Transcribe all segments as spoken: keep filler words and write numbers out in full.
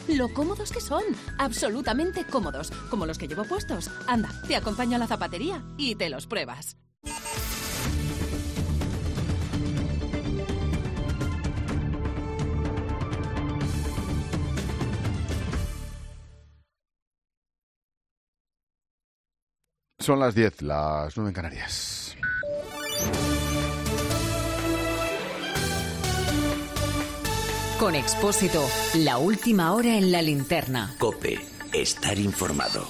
lo cómodos que son. Absolutamente cómodos, como los que llevo puestos. Anda, te acompaño a la zapatería y te los pruebas. Son las diez, las nueve en Canarias. Con Expósito, la última hora en la linterna. COPE, estar informado.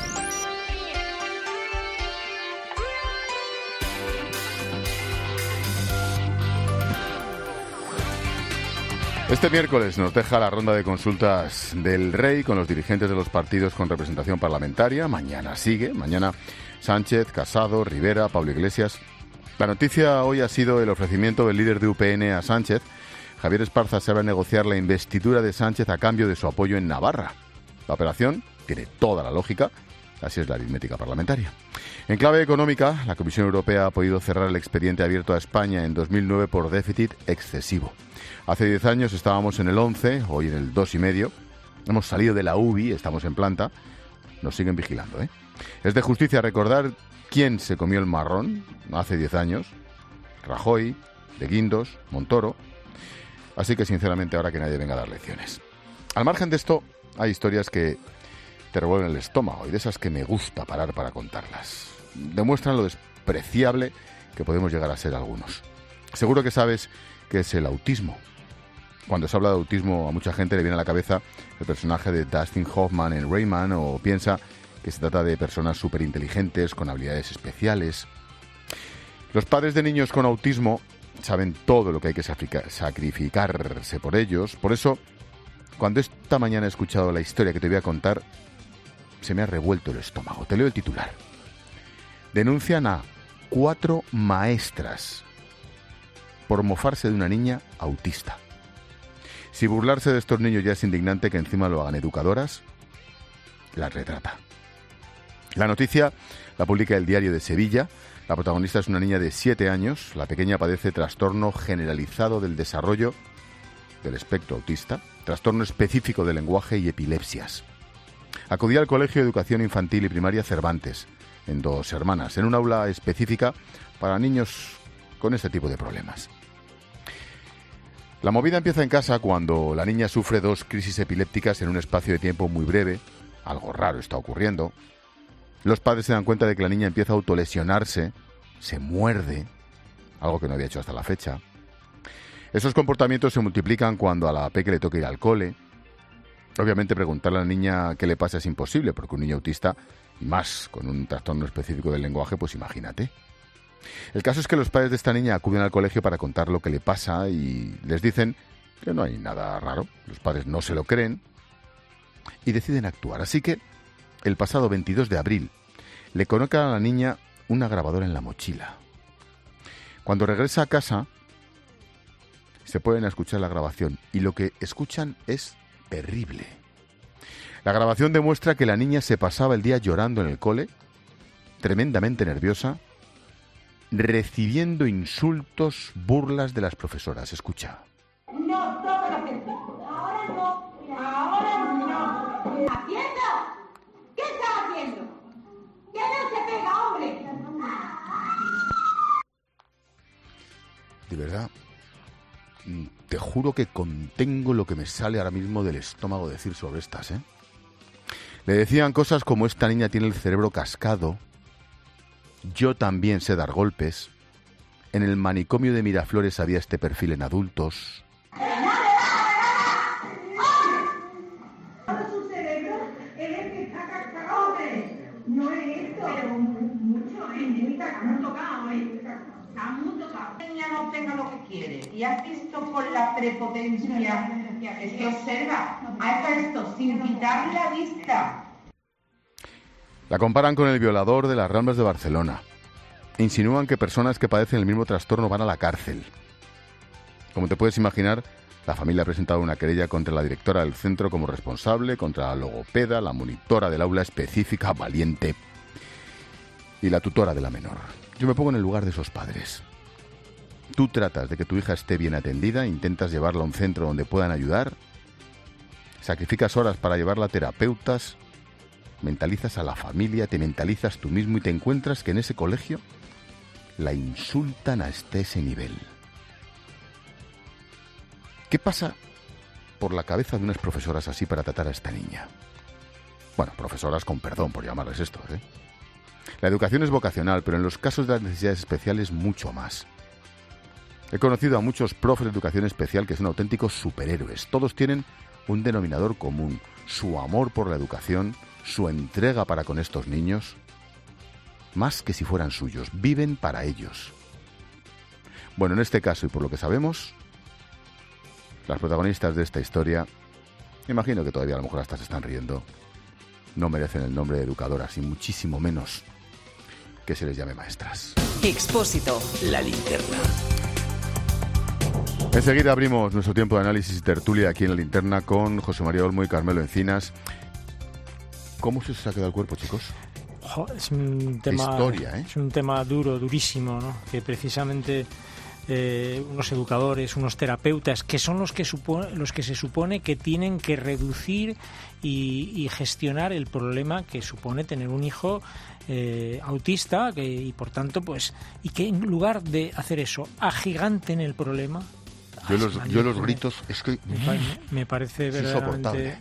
Este miércoles nos deja la ronda de consultas del Rey con los dirigentes de los partidos con representación parlamentaria. Mañana sigue, mañana Sánchez, Casado, Rivera, Pablo Iglesias. La noticia hoy ha sido el ofrecimiento del líder de U P N a Sánchez. Javier Esparza se va a negociar la investidura de Sánchez a cambio de su apoyo en Navarra. La operación tiene toda la lógica, así es la aritmética parlamentaria. En clave económica, la Comisión Europea ha podido cerrar el expediente abierto a España en dos mil nueve por déficit excesivo. Hace diez años estábamos en el once, hoy en el dos y medio. Hemos salido de la U B I, estamos en planta. Nos siguen vigilando, ¿eh? Es de justicia recordar quién se comió el marrón hace diez años. Rajoy, De Guindos, Montoro. Así que, sinceramente, ahora que nadie venga a dar lecciones. Al margen de esto, hay historias que te revuelven el estómago y de esas que me gusta parar para contarlas. Demuestran lo despreciable que podemos llegar a ser algunos. Seguro que sabes qué es el autismo. Cuando se habla de autismo, a mucha gente le viene a la cabeza el personaje de Dustin Hoffman en Rayman, o piensa que se trata de personas superinteligentes con habilidades especiales. Los padres de niños con autismo saben todo lo que hay que sacrificarse por ellos. Por eso, cuando esta mañana he escuchado la historia que te voy a contar, se me ha revuelto el estómago. Te leo el titular. Denuncian a cuatro maestras por mofarse de una niña autista. Si burlarse de estos niños ya es indignante, que encima lo hagan educadoras, las retrata. La noticia la publica el Diario de Sevilla. La protagonista es una niña de siete años. La pequeña padece trastorno generalizado del desarrollo del espectro autista, trastorno específico del lenguaje y epilepsias. Acudía al Colegio de Educación Infantil y Primaria Cervantes, en Dos Hermanas, en un aula específica para niños con este tipo de problemas. La movida empieza en casa cuando la niña sufre dos crisis epilépticas en un espacio de tiempo muy breve. Algo raro está ocurriendo. Los padres se dan cuenta de que la niña empieza a autolesionarse, se muerde, algo que no había hecho hasta la fecha. Esos comportamientos se multiplican cuando a la peque le toca ir al cole. Obviamente preguntarle a la niña qué le pasa es imposible, porque un niño autista, y más con un trastorno específico del lenguaje, pues imagínate. El caso es que los padres de esta niña acuden al colegio para contar lo que le pasa y les dicen que no hay nada raro. Los padres no se lo creen y deciden actuar. Así que el pasado veintidós de abril le colocan a la niña una grabadora en la mochila. Cuando regresa a casa se pueden escuchar la grabación y lo que escuchan es terrible. La grabación demuestra que la niña se pasaba el día llorando en el cole, tremendamente nerviosa, recibiendo insultos, burlas de las profesoras. Escucha. No, todo lo que... Ahora no, ahora no. ¿Haciendo? ¿Qué está haciendo? ¡Que no se pega, hombre! De verdad, te juro que contengo lo que me sale ahora mismo del estómago decir sobre estas, ¿eh? Le decían cosas como: esta niña tiene el cerebro cascado, yo también sé dar golpes, en el manicomio de Miraflores había este perfil en adultos. Su cerebro es el que está cascado, hombre. No es esto, pero mucho, ¿eh? Está muy tocado, ¿eh? Está muy tocado. La niña no obtenga lo que quiere. Y has visto con la prepotencia que se observa. Hasta esto, sin quitarle la vista. La comparan con el violador de las Ramblas de Barcelona. Insinúan que personas que padecen el mismo trastorno van a la cárcel. Como te puedes imaginar, la familia ha presentado una querella contra la directora del centro como responsable, contra la logopeda, la monitora del aula específica, Valiente, y la tutora de la menor. Yo me pongo en el lugar de esos padres. Tú tratas de que tu hija esté bien atendida, intentas llevarla a un centro donde puedan ayudar, sacrificas horas para llevarla a terapeutas, mentalizas a la familia, te mentalizas tú mismo y te encuentras que en ese colegio la insultan hasta ese nivel. ¿Qué pasa por la cabeza de unas profesoras así para tratar a esta niña? Bueno, profesoras con perdón por llamarles esto, ¿eh? La educación es vocacional, pero en los casos de las necesidades especiales mucho más. He conocido a muchos profes de educación especial que son auténticos superhéroes. Todos tienen un denominador común: su amor por la educación, su entrega para con estos niños, más que si fueran suyos, viven para ellos. Bueno, en este caso, y por lo que sabemos, las protagonistas de esta historia, imagino que todavía a lo mejor hasta se están riendo, no merecen el nombre de educadoras, y muchísimo menos que se les llame maestras. Expósito. La linterna. Enseguida abrimos nuestro tiempo de análisis y tertulia aquí en La Linterna con José María Olmo y Carmelo Encinas. ¿Cómo se os ha quedado el cuerpo, chicos? Jo, es un tema, historia, ¿eh? Es un tema duro, durísimo, ¿no? Que precisamente eh, unos educadores, unos terapeutas, que son los que, supone, los que se supone que tienen que reducir y, y gestionar el problema que supone tener un hijo eh, autista, que, y por tanto, pues, y que en lugar de hacer eso, agiganten el problema. Yo los, yo los gritos, es que me, me, me parece es verdaderamente...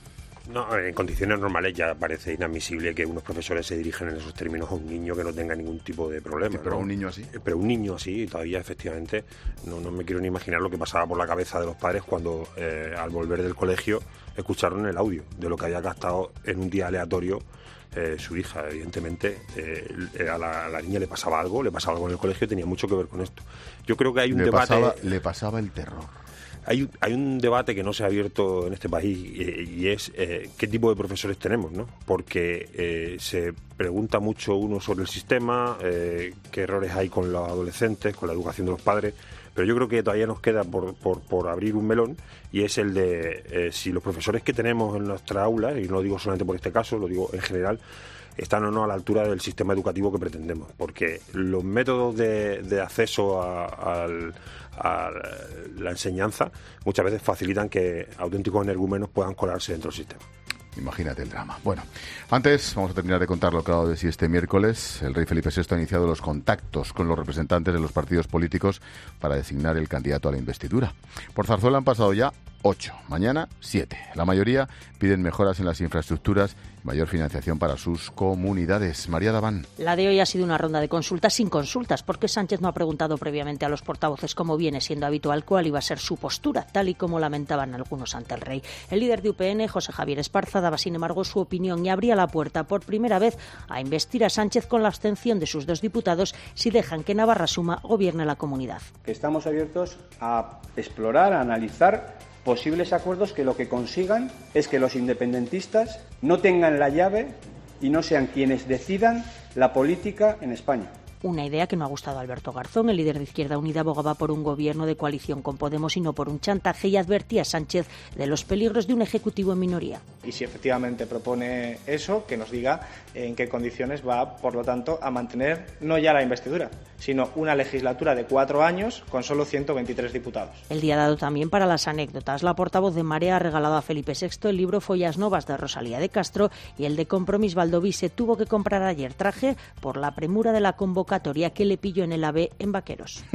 No, en condiciones normales ya parece inadmisible que unos profesores se dirijan en esos términos a un niño que no tenga ningún tipo de problema. Sí, pero ¿no? un niño así. Pero un niño así, todavía efectivamente, no, no me quiero ni imaginar lo que pasaba por la cabeza de los padres cuando eh, al volver del colegio escucharon el audio de lo que había gastado en un día aleatorio eh, su hija. Evidentemente eh, a, la, a la niña le pasaba algo, le pasaba algo en el colegio y tenía mucho que ver con esto. Yo creo que hay un le debate... Pasaba, le pasaba el terror. Hay, hay un debate que no se ha abierto en este país eh, y es eh, qué tipo de profesores tenemos, ¿no? Porque eh, se pregunta mucho uno sobre el sistema, eh, qué errores hay con los adolescentes, con la educación de los padres, pero yo creo que todavía nos queda por, por, por abrir un melón, y es el de eh, si los profesores que tenemos en nuestra aula, y no lo digo solamente por este caso, lo digo en general, están o no a la altura del sistema educativo que pretendemos, porque los métodos de, de acceso a, al, a la enseñanza muchas veces facilitan que auténticos energúmenos puedan colarse dentro del sistema. Imagínate el drama. Bueno, antes vamos a terminar de contar lo que ha dado de sí este miércoles. El rey Felipe sexto ha iniciado los contactos con los representantes de los partidos políticos para designar el candidato a la investidura. Por Zarzuela han pasado ya ocho, mañana siete. La mayoría piden mejoras en las infraestructuras y mayor financiación para sus comunidades. María Daván. La de hoy ha sido una ronda de consultas sin consultas, porque Sánchez no ha preguntado previamente a los portavoces, como viene siendo habitual, cuál iba a ser su postura, tal y como lamentaban algunos ante el rey. El líder de U P N, José Javier Esparza, daba sin embargo su opinión y abría la puerta por primera vez a investir a Sánchez con la abstención de sus dos diputados si dejan que Navarra Suma gobierne la comunidad. Estamos abiertos a explorar, a analizar posibles acuerdos que lo que consigan es que los independentistas no tengan la llave y no sean quienes decidan la política en España. Una idea que no ha gustado a Alberto Garzón. El líder de Izquierda Unida abogaba por un gobierno de coalición con Podemos y no por un chantaje, y advertía a Sánchez de los peligros de un ejecutivo en minoría. Y si efectivamente propone eso, que nos diga en qué condiciones va, por lo tanto, a mantener no ya la investidura, sino una legislatura de cuatro años con solo ciento veintitrés diputados. El día dado también para las anécdotas. La portavoz de Marea ha regalado a Felipe sexto el libro Follas Novas de Rosalía de Castro, y el de Compromís Baldoví se tuvo que comprar ayer traje por la premura de la convocatoria que le pilló en el AVE en Vaqueros.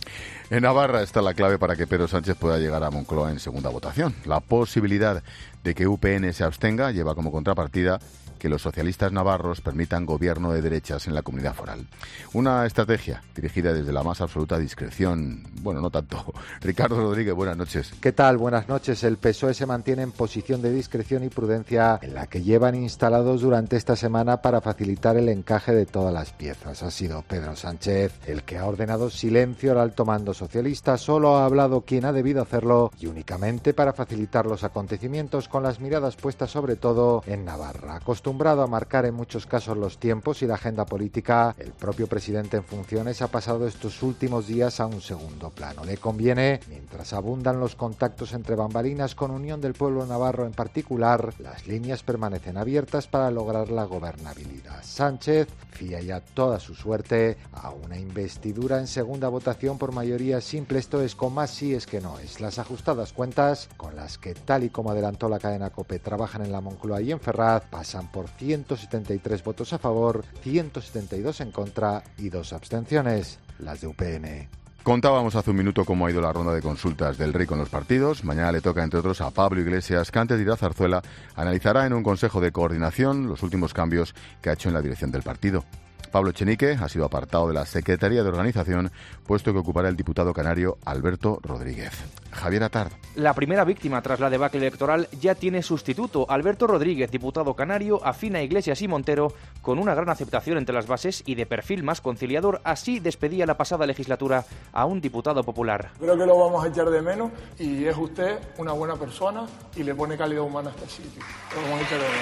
En Navarra está la clave para que Pedro Sánchez pueda llegar a Moncloa en segunda votación. La posibilidad de que U P N se abstenga lleva como contrapartida que los socialistas navarros permitan gobierno de derechas en la comunidad foral. Una estrategia dirigida desde la más absoluta discreción. Bueno, no tanto. Ricardo Rodríguez, buenas noches. ¿Qué tal? Buenas noches. El P S O E se mantiene en posición de discreción y prudencia en la que llevan instalados durante esta semana para facilitar el encaje de todas las piezas. Ha sido Pedro Sánchez el que ha ordenado silencio al alto mando socialista. Solo ha hablado quien ha debido hacerlo, y únicamente para facilitar los acontecimientos, con las miradas puestas sobre todo en Navarra. Acostumbrado a marcar en muchos casos los tiempos y la agenda política, el propio presidente en funciones ha pasado estos últimos días a un segundo plano. Le conviene, mientras abundan los contactos entre bambalinas con Unión del Pueblo Navarro en particular, las líneas permanecen abiertas para lograr la gobernabilidad. Sánchez fía ya toda su suerte a una investidura en segunda votación por por mayoría simple, esto es con más sí es que no es. Las ajustadas cuentas, con las que tal y como adelantó la cadena COPE trabajan en la Moncloa y en Ferraz, pasan por ciento setenta y tres votos a favor, ciento setenta y dos en contra y dos abstenciones, las de U P N. Contábamos hace un minuto cómo ha ido la ronda de consultas del Rey con los partidos. Mañana le toca, entre otros, a Pablo Iglesias, que antes de ir a Zarzuela analizará en un consejo de coordinación los últimos cambios que ha hecho en la dirección del partido. Pablo Echenique ha sido apartado de la Secretaría de Organización, puesto que ocupará el diputado canario Alberto Rodríguez. Javier Atard. La primera víctima tras la debacle electoral ya tiene sustituto. Alberto Rodríguez, diputado canario, afín a Iglesias y Montero, con una gran aceptación entre las bases y de perfil más conciliador. Así despedía la pasada legislatura a un diputado popular. Creo que lo vamos a echar de menos y es usted una buena persona y le pone calidad humana a este sitio. Lo vamos a echar de menos.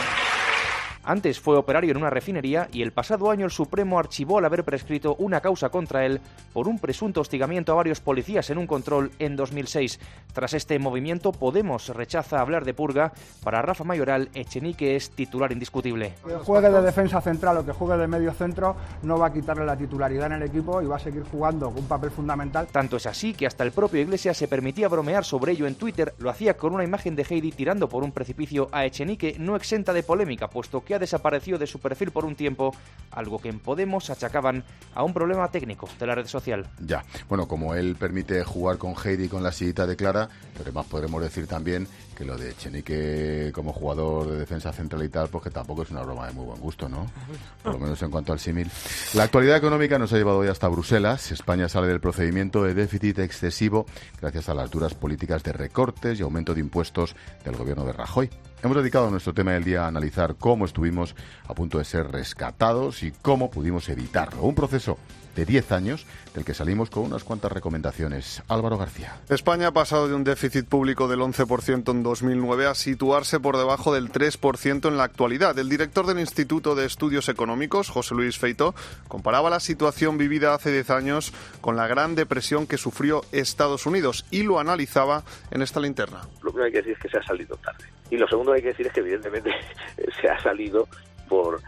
Antes fue operario en una refinería y el pasado año el Supremo archivó al haber prescrito una causa contra él por un presunto hostigamiento a varios policías en un control en dos mil seis. Tras este movimiento, Podemos rechaza hablar de purga. Para Rafa Mayoral, Echenique es titular indiscutible. Que juegue de defensa central o que juegue de medio centro no va a quitarle la titularidad en el equipo y va a seguir jugando un papel fundamental. Tanto es así que hasta el propio Iglesias se permitía bromear sobre ello en Twitter. Lo hacía con una imagen de Heidi tirando por un precipicio a Echenique, no exenta de polémica, puesto que ha desaparecido de su perfil por un tiempo, algo que en Podemos achacaban a un problema técnico de la red social. Ya, bueno, como él permite jugar con Heidi con la sillita de Clara, pero además podremos decir también que lo de Echenique como jugador de defensa central y tal, pues que tampoco es una broma de muy buen gusto, ¿no? Por lo menos en cuanto al símil. La actualidad económica nos ha llevado hoy hasta Bruselas. España sale del procedimiento de déficit excesivo gracias a las duras políticas de recortes y aumento de impuestos del gobierno de Rajoy. Hemos dedicado nuestro tema del día a analizar cómo estuvimos a punto de ser rescatados y cómo pudimos evitarlo. Un proceso de diez años del que salimos con unas cuantas recomendaciones. Álvaro García. España ha pasado de un déficit público del once por ciento en dos mil nueve a situarse por debajo del tres por ciento en la actualidad. El director del Instituto de Estudios Económicos, José Luis Feito, comparaba la situación vivida hace diez años con la gran depresión que sufrió Estados Unidos y lo analizaba en esta linterna. Lo primero que hay que decir es que se ha salido tarde. Y lo segundo que hay que decir es que evidentemente se ha salido por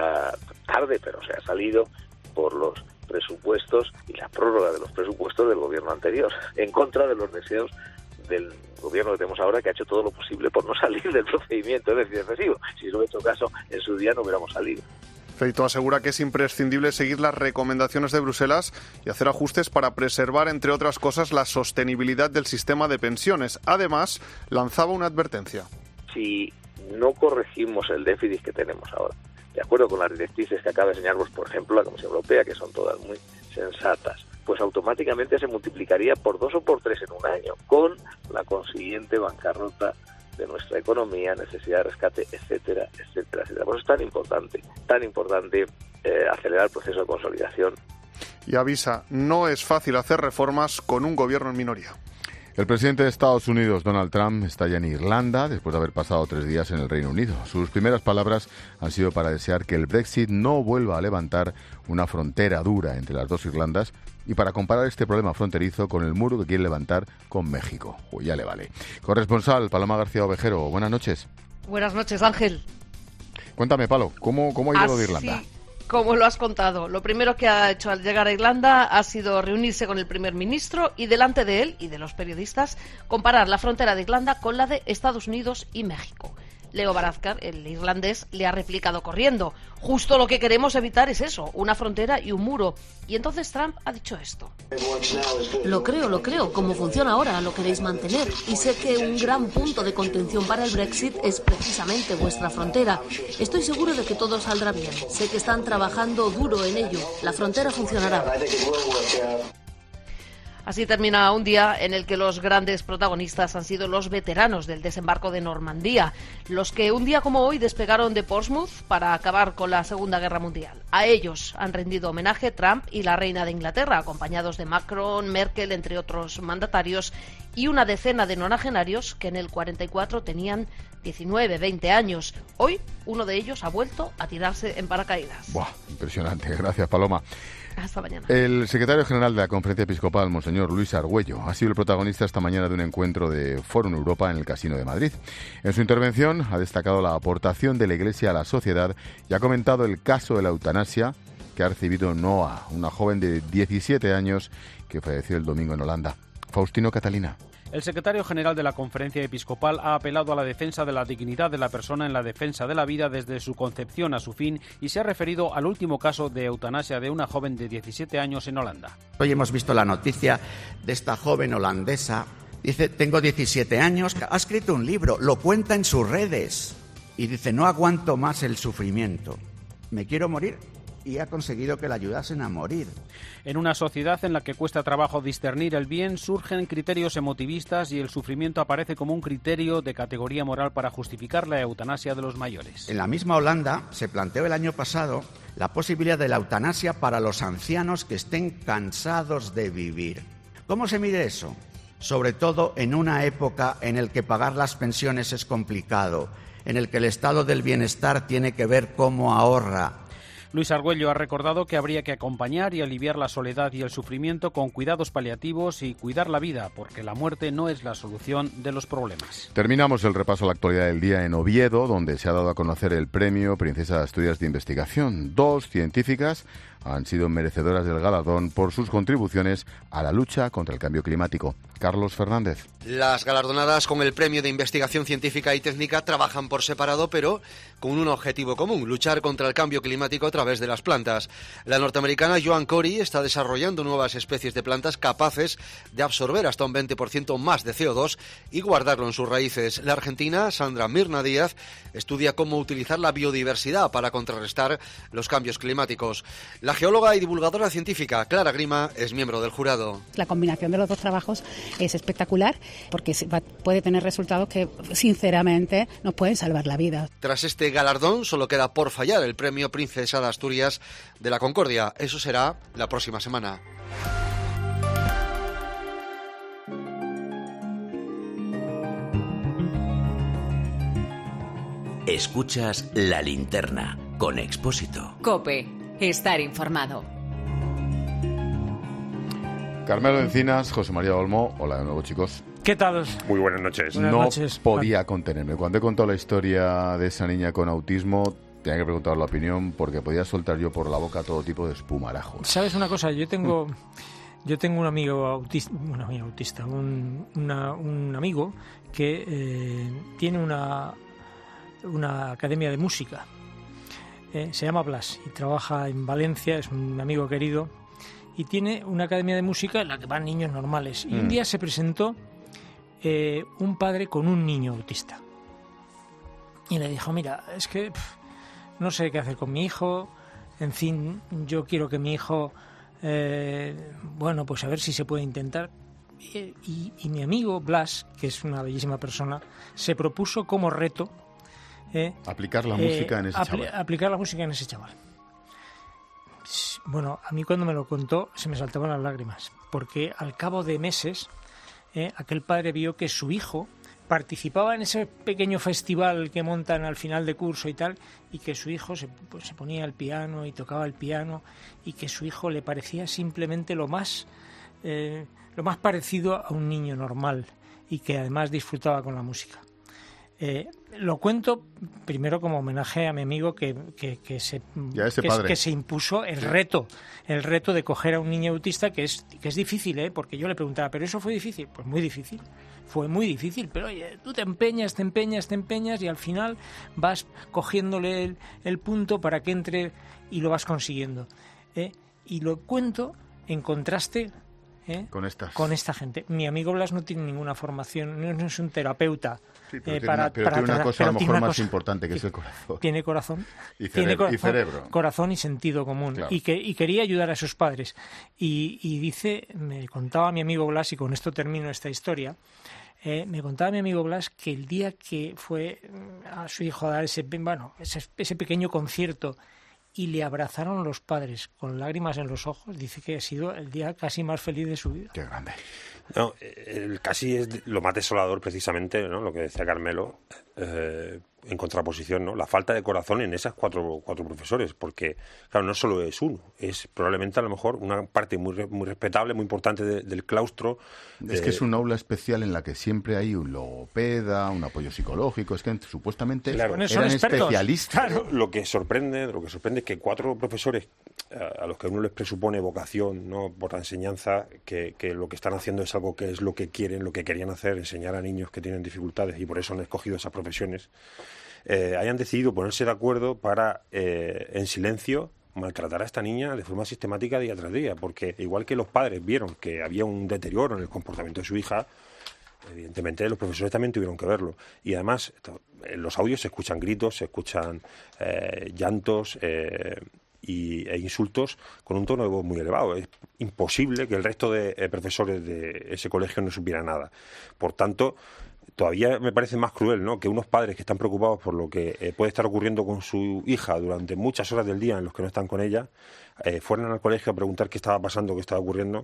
uh, tarde, pero se ha salido por los presupuestos y la prórroga de los presupuestos del gobierno anterior, en contra de los deseos del gobierno que tenemos ahora, que ha hecho todo lo posible por no salir del procedimiento de déficit excesivo. Si se hubiera hecho caso, en su día no hubiéramos salido. Feito asegura que es imprescindible seguir las recomendaciones de Bruselas y hacer ajustes para preservar, entre otras cosas, la sostenibilidad del sistema de pensiones. Además, lanzaba una advertencia. Si no corregimos el déficit que tenemos ahora, de acuerdo con las directrices que acaba de enseñarnos, por ejemplo, la Comisión Europea, que son todas muy sensatas, pues automáticamente se multiplicaría por dos o por tres en un año, con la consiguiente bancarrota de nuestra economía, necesidad de rescate, etcétera, etcétera, etcétera. Por eso es tan importante, tan importante eh, acelerar el proceso de consolidación. Y avisa, no es fácil hacer reformas con un gobierno en minoría. El presidente de Estados Unidos, Donald Trump, está ya en Irlanda después de haber pasado tres días en el Reino Unido. Sus primeras palabras han sido para desear que el Brexit no vuelva a levantar una frontera dura entre las dos Irlandas y para comparar este problema fronterizo con el muro que quiere levantar con México. Uy, ya le vale. Corresponsal, Paloma García Ovejero, buenas noches. Buenas noches, Ángel. Cuéntame, Palo, ¿cómo, cómo ha ido lo de Irlanda? Como lo has contado, lo primero que ha hecho al llegar a Irlanda ha sido reunirse con el primer ministro y delante de él y de los periodistas comparar la frontera de Irlanda con la de Estados Unidos y México. Leo Varadkar, el irlandés, le ha replicado corriendo: justo lo que queremos evitar es eso, una frontera y un muro. Y entonces Trump ha dicho esto. Lo creo, lo creo. Como funciona ahora, lo queréis mantener. Y sé que un gran punto de contención para el Brexit es precisamente vuestra frontera. Estoy seguro de que todo saldrá bien. Sé que están trabajando duro en ello. La frontera funcionará. Así termina un día en el que los grandes protagonistas han sido los veteranos del desembarco de Normandía, los que un día como hoy despegaron de Portsmouth para acabar con la Segunda Guerra Mundial. A ellos han rendido homenaje Trump y la reina de Inglaterra, acompañados de Macron, Merkel, entre otros mandatarios, y una decena de nonagenarios que en el cuarenta y cuatro tenían diecinueve, veinte años. Hoy uno de ellos ha vuelto a tirarse en paracaídas. Buah, impresionante. Gracias, Paloma. Hasta mañana. El secretario general de la Conferencia Episcopal, Monseñor Luis Argüello, ha sido el protagonista esta mañana de un encuentro de Fórum Europa en el Casino de Madrid. En su intervención ha destacado la aportación de la Iglesia a la sociedad y ha comentado el caso de la eutanasia, que ha recibido Noah, una joven de diecisiete años que falleció el domingo en Holanda. Faustino Catalina. El secretario general de la Conferencia Episcopal ha apelado a la defensa de la dignidad de la persona en la defensa de la vida desde su concepción a su fin y se ha referido al último caso de eutanasia de una joven de diecisiete años en Holanda. Hoy hemos visto la noticia de esta joven holandesa. Dice, tengo diecisiete años, ha escrito un libro, lo cuenta en sus redes y dice, no aguanto más el sufrimiento, me quiero morir. Y ha conseguido que la ayudasen a morir. En una sociedad en la que cuesta trabajo discernir el bien, surgen criterios emotivistas y el sufrimiento aparece como un criterio de categoría moral para justificar la eutanasia de los mayores. En la misma Holanda se planteó el año pasado la posibilidad de la eutanasia para los ancianos que estén cansados de vivir. ¿Cómo se mide eso? Sobre todo en una época en la que pagar las pensiones es complicado, en el que el estado del bienestar tiene que ver cómo ahorra. Luis Argüello ha recordado que habría que acompañar y aliviar la soledad y el sufrimiento con cuidados paliativos y cuidar la vida, porque la muerte no es la solución de los problemas. Terminamos el repaso a la actualidad del día en Oviedo, donde se ha dado a conocer el premio Princesa de Asturias de Investigación. Dos científicas han sido merecedoras del galardón por sus contribuciones a la lucha contra el cambio climático. Carlos Fernández. Las galardonadas con el Premio de Investigación Científica y Técnica trabajan por separado, pero con un objetivo común, luchar contra el cambio climático a través de las plantas. La norteamericana Joan Corey está desarrollando nuevas especies de plantas capaces de absorber hasta un veinte por ciento más de C O dos y guardarlo en sus raíces. La argentina Sandra Mirna Díaz estudia cómo utilizar la biodiversidad para contrarrestar los cambios climáticos. La geóloga y divulgadora científica Clara Grima es miembro del jurado. La combinación de los dos trabajos es espectacular porque puede tener resultados que, sinceramente, nos pueden salvar la vida. Tras este galardón, solo queda por fallar el premio Princesa de Asturias de la Concordia. Eso será la próxima semana. Escuchas La Linterna con Expósito. COPE. Estar informado. Carmelo Encinas, José María Olmo, hola de nuevo, chicos. ¿Qué tal? Muy buenas noches. Buenas no noches. podía contenerme. Cuando he contado la historia de esa niña con autismo, tenía que preguntar la opinión porque podía soltar yo por la boca todo tipo de espumarajos. ¿Sabes una cosa? Yo tengo yo tengo un amigo autista, un amigo autista, un, una, un amigo que eh, tiene una, una academia de música. Eh, se llama Blas y trabaja en Valencia, es un amigo querido. Y tiene una academia de música en la que van niños normales. Y mm. un día se presentó eh, un padre con un niño autista. Y le dijo, mira, es que pff, no sé qué hacer con mi hijo. En fin, yo quiero que mi hijo, eh, bueno, pues a ver si se puede intentar. Y, y, y mi amigo Blas, que es una bellísima persona, se propuso como reto eh, aplicar la eh, música en ese apl- chaval. Aplicar la música en ese chaval. Bueno, a mí cuando me lo contó se me saltaban las lágrimas, porque al cabo de meses eh, aquel padre vio que su hijo participaba en ese pequeño festival que montan al final de curso y tal, y que su hijo se, pues, se ponía al piano y tocaba el piano, y que su hijo le parecía simplemente lo más, eh, lo más parecido a un niño normal, y que además disfrutaba con la música. Eh, lo cuento primero como homenaje a mi amigo que, que, que, se, que, que se impuso el reto, el reto de coger a un niño autista, que es, que es difícil, ¿eh? Porque yo le preguntaba, ¿pero eso fue difícil? Pues muy difícil, fue muy difícil, pero oye, tú te empeñas, te empeñas, te empeñas y al final vas cogiéndole el, el punto para que entre y lo vas consiguiendo. ¿eh? Y lo cuento en contraste ¿eh? con, estas. con esta gente. Mi amigo Blas no tiene ninguna formación, no es un terapeuta. Sí, pero eh, tiene para, una, pero para tiene una tratar, cosa a lo mejor más cosa, importante, que es el corazón. Tiene corazón. Y, cere- tiene corazón, y cerebro. Corazón y sentido común. Claro. Y, que, y quería ayudar a sus padres. Y, y dice, me contaba mi amigo Blas, y con esto termino esta historia, eh, me contaba mi amigo Blas que el día que fue a su hijo a dar ese, bueno, ese, ese pequeño concierto y le abrazaron los padres con lágrimas en los ojos, dice que ha sido el día casi más feliz de su vida. Qué grande. No, el casi es lo más desolador precisamente, ¿no? Lo que decía Carmelo, eh, en contraposición, ¿no? La falta de corazón en esas cuatro cuatro profesores, porque claro, no solo es uno, es probablemente a lo mejor una parte muy muy respetable, muy importante de, del claustro. Es eh, que es un aula especial en la que siempre hay un logopeda, un apoyo psicológico, es que supuestamente claro, eran especialistas. Claro. Lo que sorprende, lo que sorprende es que cuatro profesores a los que uno les presupone vocación, ¿no?, por la enseñanza, que, que lo que están haciendo es algo que es lo que quieren, lo que querían hacer, enseñar a niños que tienen dificultades y por eso han escogido esas profesiones, eh, hayan decidido ponerse de acuerdo para, eh, en silencio, maltratar a esta niña de forma sistemática día tras día, porque igual que los padres vieron que había un deterioro en el comportamiento de su hija, evidentemente los profesores también tuvieron que verlo. Y además, en los audios se escuchan gritos, se escuchan eh, llantos eh, y, e insultos con un tono de voz muy elevado. Es imposible que el resto de eh, profesores de ese colegio no supiera nada. Por tanto, todavía me parece más cruel, ¿no?, que unos padres que están preocupados por lo que eh, puede estar ocurriendo con su hija durante muchas horas del día en los que no están con ella, eh, fueran al colegio a preguntar qué estaba pasando, qué estaba ocurriendo.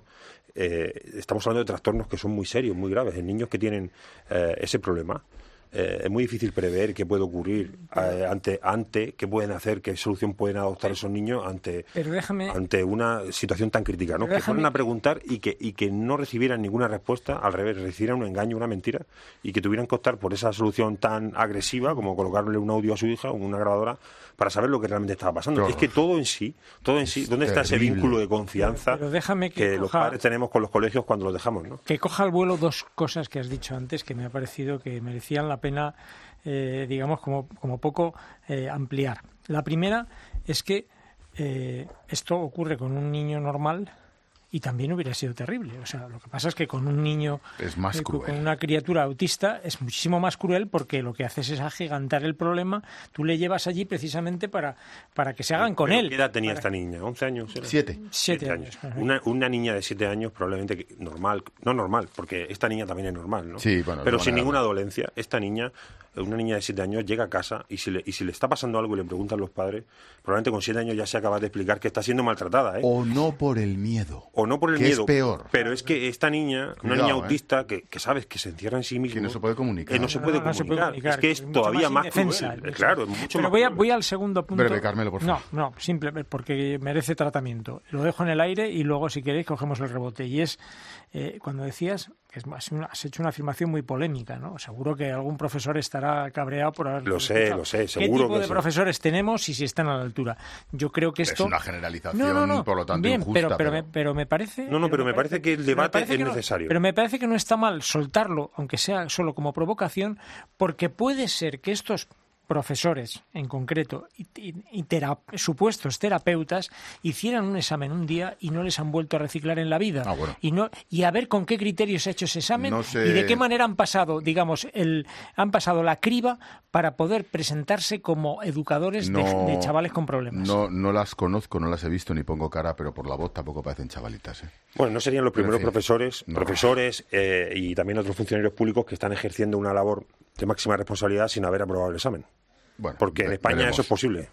Eh, estamos hablando de trastornos que son muy serios, muy graves, en niños que tienen eh, ese problema. Eh, es muy difícil prever qué puede ocurrir eh, ante, ante qué pueden hacer, qué solución pueden adoptar esos niños ante, Pero déjame, ante una situación tan crítica, ¿no? Que fueran a preguntar y que, y que no recibieran ninguna respuesta, al revés, recibieran un engaño, una mentira, y que tuvieran que optar por esa solución tan agresiva como colocarle un audio a su hija o una grabadora para saber lo que realmente estaba pasando. Claro. Es que todo en sí, todo en sí, ¿dónde está ese vínculo de confianza pero, pero déjame que, que coja, los padres tenemos con los colegios cuando los dejamos, ¿no? Que coja al vuelo dos cosas que has dicho antes que me ha parecido que merecían la pena, eh, digamos, como, como poco eh, ampliar. La primera es que eh, esto ocurre con un niño normal y también hubiera sido terrible. O sea, lo que pasa es que con un niño, es más eh, cruel. con una criatura autista, es muchísimo más cruel porque lo que haces es agigantar el problema. Tú le llevas allí precisamente para, para que se hagan con ¿Pero él. ¿Qué edad tenía para... esta niña? ¿once años? ¿Era? Siete. Siete años. Una, una niña de siete años probablemente que, normal, no normal, porque esta niña también es normal, ¿no? Sí, bueno, pero sin manera... ninguna dolencia, esta niña, una niña de siete años, llega a casa y si, le, y si le está pasando algo y le preguntan los padres, probablemente con siete años ya sea capaz de explicar que está siendo maltratada, ¿eh? O no por el miedo. O no por el que miedo. Es peor. Pero es que esta niña, Cuidado, una niña ¿eh? autista que, que sabes que se encierra en sí misma, que no se puede comunicar. Que no se puede, no, no comunicar. Se puede comunicar. Es que es, es todavía más, más cruel. Claro, es mucho Pero más voy, a, cruel. voy al segundo punto. Breve, Carmelo, por favor. No, no, simplemente porque merece tratamiento. Lo dejo en el aire y luego, si queréis, cogemos el rebote. Y es, eh, cuando decías, que es más, una, has hecho una afirmación muy polémica, ¿no? Seguro que algún profesor estará cabreado por haber... Lo sé, escuchado. lo sé, seguro ¿Qué tipo que de sí. profesores tenemos y si están a la altura? Yo creo que esto... Es una generalización, no, no, no. por lo tanto, Bien, injusta. pero, pero, pero... Me, pero me parece... No, no, pero me parece, que el debate es que no, necesario. Pero me parece que no está mal soltarlo, aunque sea solo como provocación, porque puede ser que estos profesores en concreto y, y, y tera, supuestos terapeutas hicieran un examen un día y no les han vuelto a reciclar en la vida. Ah, bueno. y no y a ver con qué criterios se ha hecho ese examen no sé... y de qué manera han pasado, digamos, el han pasado la criba para poder presentarse como educadores no, de, de chavales con problemas. No, no las conozco, no las he visto ni pongo cara, pero por la voz tampoco parecen chavalitas, ¿eh? Bueno, no serían los primeros Pero, profesores, no. profesores eh, y también otros funcionarios públicos que están ejerciendo una labor de máxima responsabilidad sin haber aprobado el examen. Bueno, porque en España veremos. eso es posible.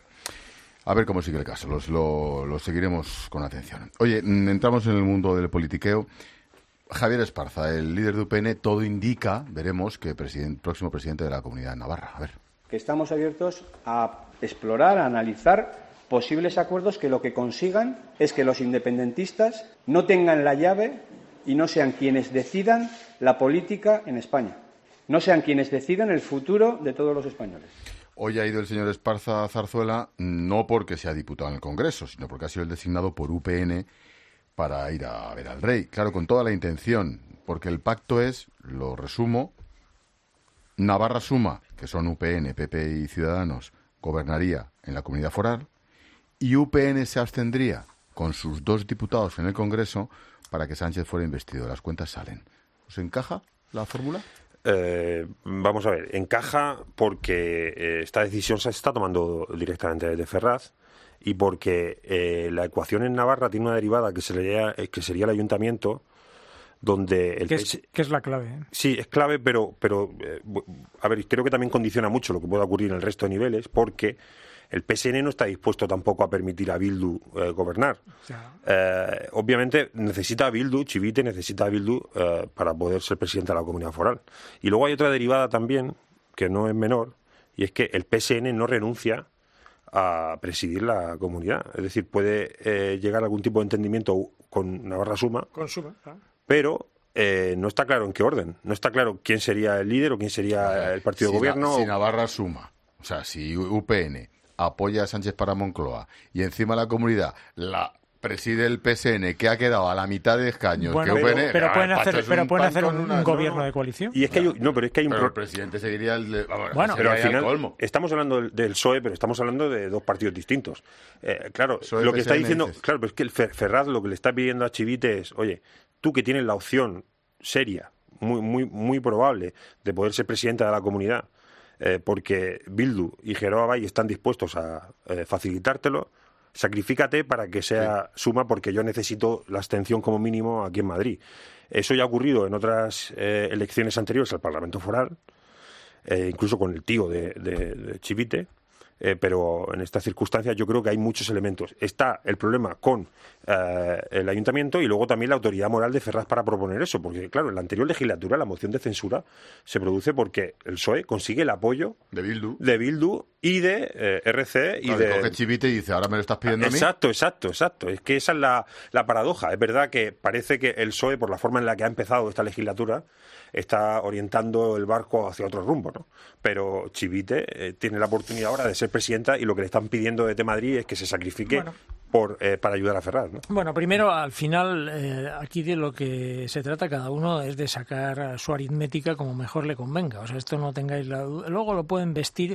A ver cómo sigue el caso, los, lo, lo seguiremos con atención. Oye, entramos en el mundo del politiqueo. Javier Esparza, el líder de U P N, todo indica, veremos, que presidente, próximo presidente de la Comunidad de Navarra. A ver. Que estamos abiertos a explorar, a analizar posibles acuerdos que lo que consigan es que los independentistas no tengan la llave y no sean quienes decidan la política en España. No sean quienes decidan el futuro de todos los españoles. Hoy ha ido el señor Esparza a Zarzuela, no porque sea diputado en el Congreso, sino porque ha sido el designado por U P N para ir a ver al rey. Claro, con toda la intención, porque el pacto es, lo resumo, Navarra Suma, que son U P N, P P y Ciudadanos, gobernaría en la Comunidad Foral, y U P N se abstendría con sus dos diputados en el Congreso para que Sánchez fuera investido. Las cuentas salen. ¿Os encaja la fórmula? Eh, vamos a ver, encaja porque eh, esta decisión se está tomando directamente desde Ferraz y porque eh, la ecuación en Navarra tiene una derivada que sería, que sería el ayuntamiento, donde el ¿Qué es, P S... ¿Qué es la clave? ¿eh? Sí, es clave, pero, pero eh, a ver, creo que también condiciona mucho lo que pueda ocurrir en el resto de niveles, porque el P S N no está dispuesto tampoco a permitir a Bildu eh, gobernar. O sea, eh, obviamente necesita a Bildu, Chivite necesita a Bildu eh, para poder ser presidente de la Comunidad Foral. Y luego hay otra derivada también, que no es menor, y es que el P S N no renuncia a presidir la comunidad. Es decir, puede eh, llegar a algún tipo de entendimiento con Navarra Suma, con Suma, claro. Pero eh, no está claro en qué orden. No está claro quién sería el líder o quién sería el partido si de gobierno. Na, si Navarra Suma, o sea, si U P N apoya a Sánchez para Moncloa y encima la comunidad la preside el P S N, que ha quedado a la mitad de escaños. Bueno, que pero, U P N, pero ah, pueden hacer, Pacho, pero un pueden hacer pan un, con una- un gobierno no. de coalición. Y es que hay, un- no, pero es que hay un Pero pro- el presidente seguiría el de, vamos, Bueno, pero al sería el final colmo. estamos hablando del, del P S O E, pero estamos hablando de dos partidos distintos. Eh, claro, P S O E, lo que está P S N, diciendo, dices. claro, pero es que el Fer- Ferraz lo que le está pidiendo a Chivite es, oye, tú que tienes la opción seria, muy muy muy probable de poder ser presidenta de la comunidad, eh, porque Bildu y Geroa Bay están dispuestos a eh, facilitártelo. Sacrifícate para que sea suma, porque yo necesito la abstención como mínimo aquí en Madrid. Eso ya ha ocurrido en otras eh, elecciones anteriores al Parlamento Foral, eh, incluso con el tío de, de, de Chivite, eh, pero en estas circunstancias yo creo que hay muchos elementos. Está el problema con eh, el ayuntamiento y luego también la autoridad moral de Ferraz para proponer eso, porque claro, en la anterior legislatura la moción de censura se produce porque el P S O E consigue el apoyo de Bildu, de Bildu y de eh, R C y Claro, de... coge Chivite y dice, ahora me lo estás pidiendo a mí. Exacto, exacto, exacto. Es que esa es la, la paradoja. Es verdad que parece que el P S O E, por la forma en la que ha empezado esta legislatura, está orientando el barco hacia otro rumbo, ¿no? Pero Chivite eh, tiene la oportunidad ahora de ser presidenta y lo que le están pidiendo desde Madrid es que se sacrifique Bueno. por eh, para ayudar a Ferraz, ¿no? Bueno, primero, al final, eh, aquí de lo que se trata cada uno es de sacar su aritmética como mejor le convenga. O sea, esto no tengáis la duda. Luego lo pueden vestir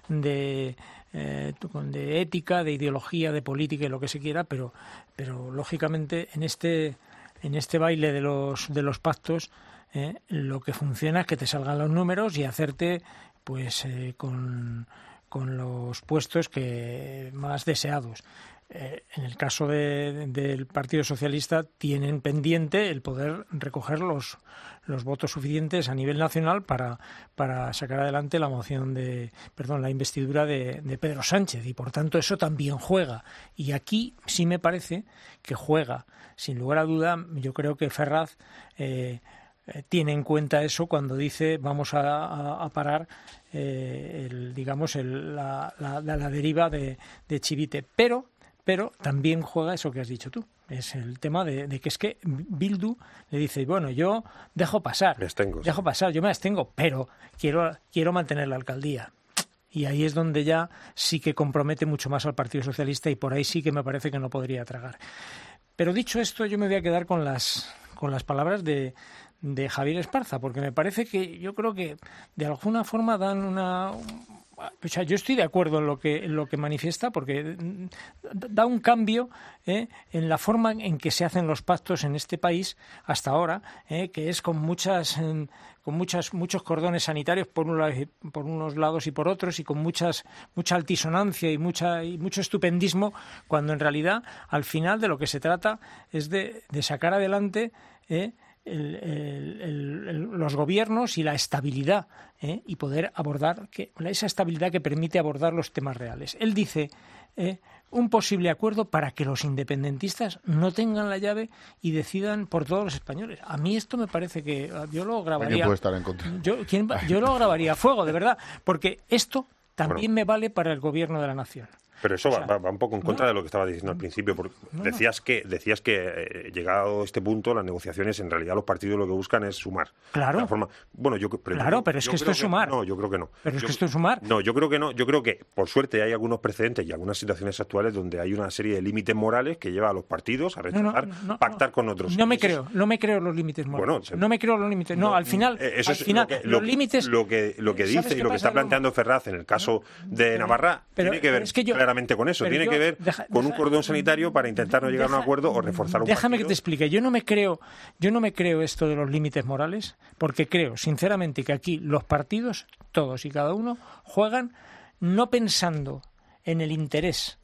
de, eh, de ética, de ideología, de política y lo que se quiera, pero, pero lógicamente en este, en este baile de los, de los pactos, eh, lo que funciona es que te salgan los números y hacerte pues eh, con, con los puestos que más deseados. Eh, en el caso de, del Partido Socialista tienen pendiente el poder recoger los, los votos suficientes a nivel nacional para, para sacar adelante la moción de, perdón, la investidura de, de Pedro Sánchez, y por tanto eso también juega. Y aquí sí me parece que juega, sin lugar a duda. Yo creo que Ferraz eh, eh, tiene en cuenta eso cuando dice vamos a, a, a parar eh, el, digamos el, la, la, la deriva de, de Chivite, pero Pero también juega eso que has dicho tú. Es el tema de, de que es que Bildu le dice, bueno, yo dejo pasar, Me abstengo, dejo pasar, yo me abstengo, pero quiero, quiero mantener la alcaldía. Y ahí es donde ya sí que compromete mucho más al Partido Socialista, y por ahí sí que me parece que no podría tragar. Pero dicho esto, yo me voy a quedar con las, con las palabras de, de Javier Esparza, porque me parece que yo creo que de alguna forma dan una... O sea, yo estoy de acuerdo en lo que en lo que manifiesta, porque da un cambio ¿eh? en la forma en que se hacen los pactos en este país hasta ahora, ¿eh? que es con muchas eh, con muchas muchos cordones sanitarios por un lado, por unos lados y por otros, y con muchas mucha altisonancia y mucha y mucho estupendismo, cuando en realidad al final de lo que se trata es de, de sacar adelante ¿eh? El, el, el, el, los gobiernos y la estabilidad ¿eh? y poder abordar que, esa estabilidad que permite abordar los temas reales. Él dice eh, un posible acuerdo para que los independentistas no tengan la llave y decidan por todos los españoles. A mí esto me parece que yo lo grabaría. ¿Quién puede estar en contra? Yo, ¿quién, yo lo grabaría a fuego, de verdad, porque esto también Bueno. me vale para el gobierno de la nación. Pero eso O va, sea, va- va un poco en contra no. de lo que estaba diciendo al principio, porque No, no. decías que decías que eh, llegado a este punto las negociaciones, en realidad los partidos lo que buscan es sumar. Claro. De la forma, bueno, yo pero Claro, yo- pero es yo que esto creo es sumar. No, yo creo que no. Pero es Yo- que esto es sumar. No, yo creo que no. Yo creo que por suerte hay algunos precedentes y algunas situaciones actuales donde hay una serie de límites morales que lleva a los partidos a No, no, rechazar, no, pactar con otros. No me Eso es- creo, no me creo los límites morales. Bueno, se- no me creo los límites. No, al final, Eh, eso al es final lo que, los lo- límites. lo que lo que ¿Sabes dice qué y lo que pasa, está Lobo? planteando Ferraz en el caso de Navarra pero- tiene que ver es que yo- claramente con eso. pero Tiene yo- que ver deja- con un deja- cordón sanitario para intentar no llegar a un deja- acuerdo o reforzar un Déjame que partido. te explique. Yo no me creo, yo no me creo esto de los límites morales, porque creo, sinceramente, que aquí los partidos, todos y cada uno, juegan no pensando en el interés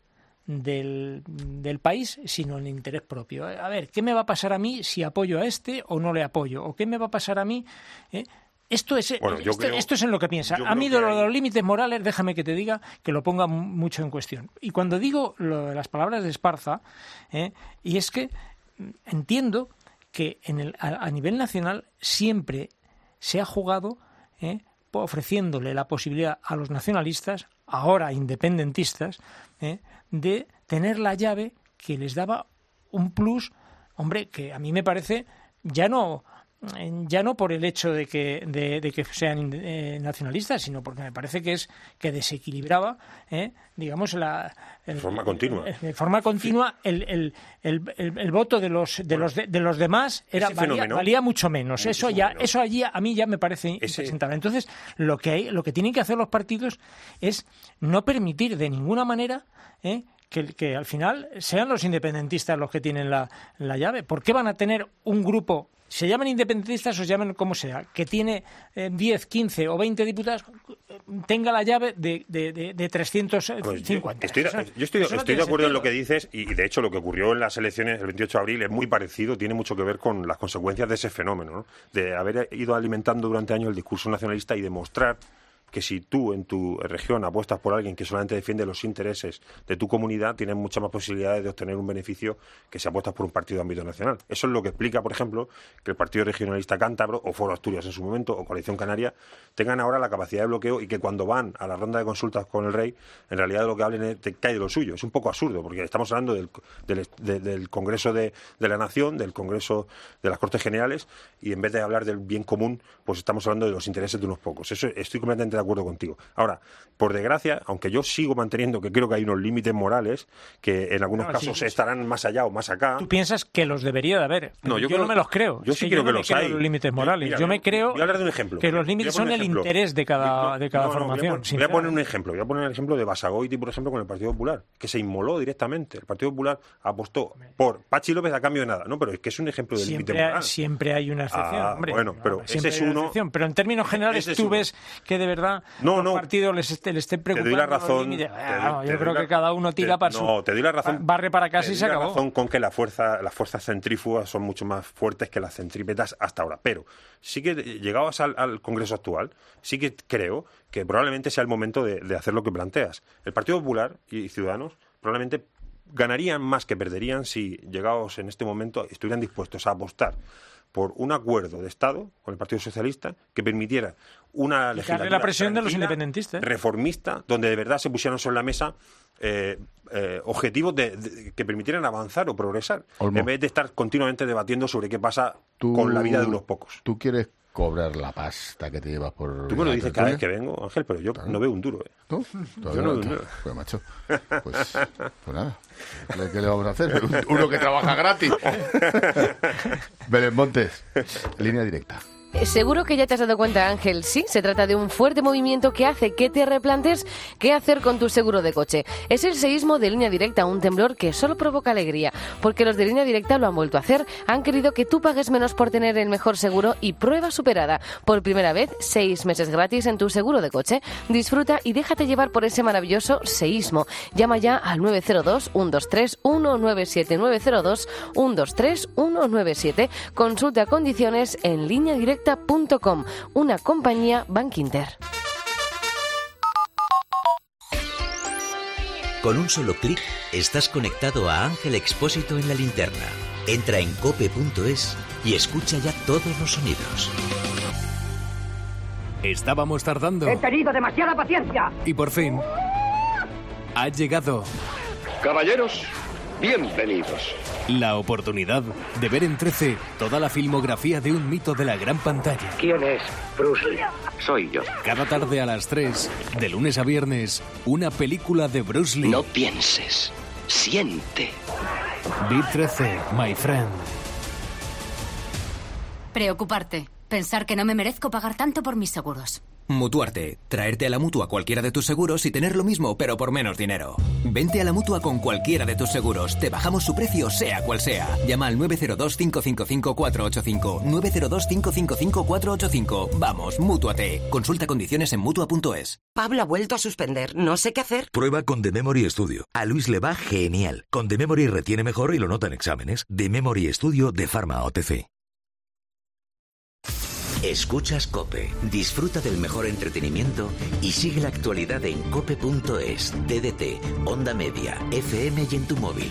del, del país, sino en el interés propio. A ver, ¿qué me va a pasar a mí si apoyo a este o no le apoyo? ¿O qué me va a pasar a mí? ¿Eh? Esto es, Bueno, yo esto, creo- esto es en lo que piensa. yo A mí creo de que lo de hay- los límites morales, déjame que te diga que lo ponga mu- mucho en cuestión. Y cuando digo lo de las palabras de Esparza, ¿eh? y es que mm, entiendo que en el, a, a nivel nacional siempre se ha jugado ¿eh? ofreciéndole la posibilidad a los nacionalistas, ahora independentistas, ¿eh? de tener la llave que les daba un plus, hombre, que a mí me parece ya no ya no por el hecho de que de, de que sean eh, nacionalistas, sino porque me parece que es que desequilibraba, eh, digamos, la el, de forma continua, el, de forma continua el, el, el, el, el voto de los de bueno, los de, de los demás era valía, valía mucho menos. Eso ya menos. eso allí a mí ya me parece ese... impresentable. Entonces, lo que hay, lo que tienen que hacer los partidos es no permitir de ninguna manera eh, Que, que al final sean los independentistas los que tienen la, la llave. ¿Por qué van a tener un grupo, se llamen independentistas o se llamen como sea, que tiene eh, diez, quince o veinte diputados, tenga la llave de, de, de, de trescientos cincuenta? Pues yo estoy, yo estoy, estoy de acuerdo en lo que dices y, y de hecho lo que ocurrió en las elecciones el veintiocho de abril es muy parecido, tiene mucho que ver con las consecuencias de ese fenómeno, ¿no? De haber ido alimentando durante años el discurso nacionalista y demostrar que si tú en tu región apuestas por alguien que solamente defiende los intereses de tu comunidad, tienes muchas más posibilidades de obtener un beneficio que si apuestas por un partido de ámbito nacional. Eso es lo que explica, por ejemplo, que el Partido Regionalista Cántabro, o Foro Asturias en su momento, o Coalición Canaria, tengan ahora la capacidad de bloqueo y que cuando van a la ronda de consultas con el rey, en realidad de lo que hablen es, te cae de lo suyo. Es un poco absurdo, porque estamos hablando del, del, de, del Congreso de, de la Nación, del Congreso de las Cortes Generales, y en vez de hablar del bien común, pues estamos hablando de los intereses de unos pocos. Eso estoy completamente de acuerdo contigo. Ahora, por desgracia, aunque yo sigo manteniendo que creo que hay unos límites morales que en algunos no, casos sí, estarán más allá o más acá. ¿Tú piensas que los debería de haber? No, yo, yo creo, no me los creo. Yo sí creo yo no que los creo hay. Los límites morales. Mira, yo me creo voy a hablar de un ejemplo. que los límites son el interés de cada, de cada no, no, formación. Voy a, voy a poner un ejemplo. Voy a poner el ejemplo de Basagoiti, por ejemplo, con el Partido Popular, que se inmoló directamente. El Partido Popular apostó por Pachi López a cambio de nada. No, pero es que es un ejemplo de límite moral. Siempre hay una excepción, ah, hombre. Bueno, pero no, ese es uno. Pero en términos generales, tú ves que de verdad no, los partidos les le estén preocupando. Te doy la razón. Te, ah, yo creo la, que cada uno tira te, para su. No, te doy la razón. Barre para casa y se acabó. Te doy la razón con que la fuerza, las fuerzas centrífugas son mucho más fuertes que las centrípetas hasta ahora. Pero sí que llegados al, al Congreso actual, sí que creo que probablemente sea el momento de, de hacer lo que planteas. El Partido Popular y Ciudadanos probablemente ganarían más que perderían si, llegados en este momento, estuvieran dispuestos a apostar por un acuerdo de Estado con el Partido Socialista que permitiera una legislatura la presión de los independentistas, reformista, donde de verdad se pusieran sobre la mesa eh, eh, objetivos de, de, que permitieran avanzar o progresar, Olmo. En vez de estar continuamente debatiendo sobre qué pasa tú, con la vida de unos pocos. ¿Tú quieres cobrar la pasta que te llevas por... Tú me lo dices cada vez que vengo, Ángel, pero yo no veo un duro. ¿eh? ¿Tú? Yo no veo un duro. Pues, macho, pues, pues nada. ¿Qué le vamos a hacer? Uno que trabaja gratis. Belén Montes, línea directa. Seguro que ya te has dado cuenta, Ángel. Sí, se trata de un fuerte movimiento que hace que te replantes qué hacer con tu seguro de coche. Es el seísmo de Línea Directa, un temblor que solo provoca alegría, porque los de Línea Directa lo han vuelto a hacer. Han querido que tú pagues menos por tener el mejor seguro y prueba superada. Por primera vez, seis meses gratis en tu seguro de coche. Disfruta y déjate llevar por ese maravilloso seísmo. Llama ya al nueve cero dos, uno dos tres, uno nueve siete, nueve cero dos, uno dos tres, uno nueve siete. Consulta condiciones en línea directa punto com, una compañía Bankinter. Con un solo clic estás conectado a Ángel Expósito en la linterna. Entra en cope punto es y escucha ya todos los sonidos. Estábamos tardando. He tenido demasiada paciencia. Y por fin ha llegado. Caballeros, bienvenidos. La oportunidad de ver en trece toda la filmografía de un mito de la gran pantalla. ¿Quién es Bruce Lee? Soy yo. Cada tarde a las tres, de lunes a viernes, una película de Bruce Lee. No pienses, siente. V I P trece, my friend. Preocuparte. Pensar que no me merezco pagar tanto por mis seguros. Mutuarte. Traerte a la Mutua cualquiera de tus seguros y tener lo mismo, pero por menos dinero. Vente a la Mutua con cualquiera de tus seguros. Te bajamos su precio, sea cual sea. Llama al nueve cero dos, cinco cinco cinco, cuatro ocho cinco. nueve cero dos, cinco cinco cinco, cuatro ocho cinco. Vamos, Mútuate. Consulta condiciones en Mutua punto es. Pablo ha vuelto a suspender. No sé qué hacer. Prueba con The Memory Studio. A Luis le va genial. Con The Memory retiene mejor y lo nota en exámenes. The Memory Studio de Pharma O T C. Escuchas COPE, disfruta del mejor entretenimiento y sigue la actualidad en cope punto es, D D T, Onda Media, F M y en tu móvil.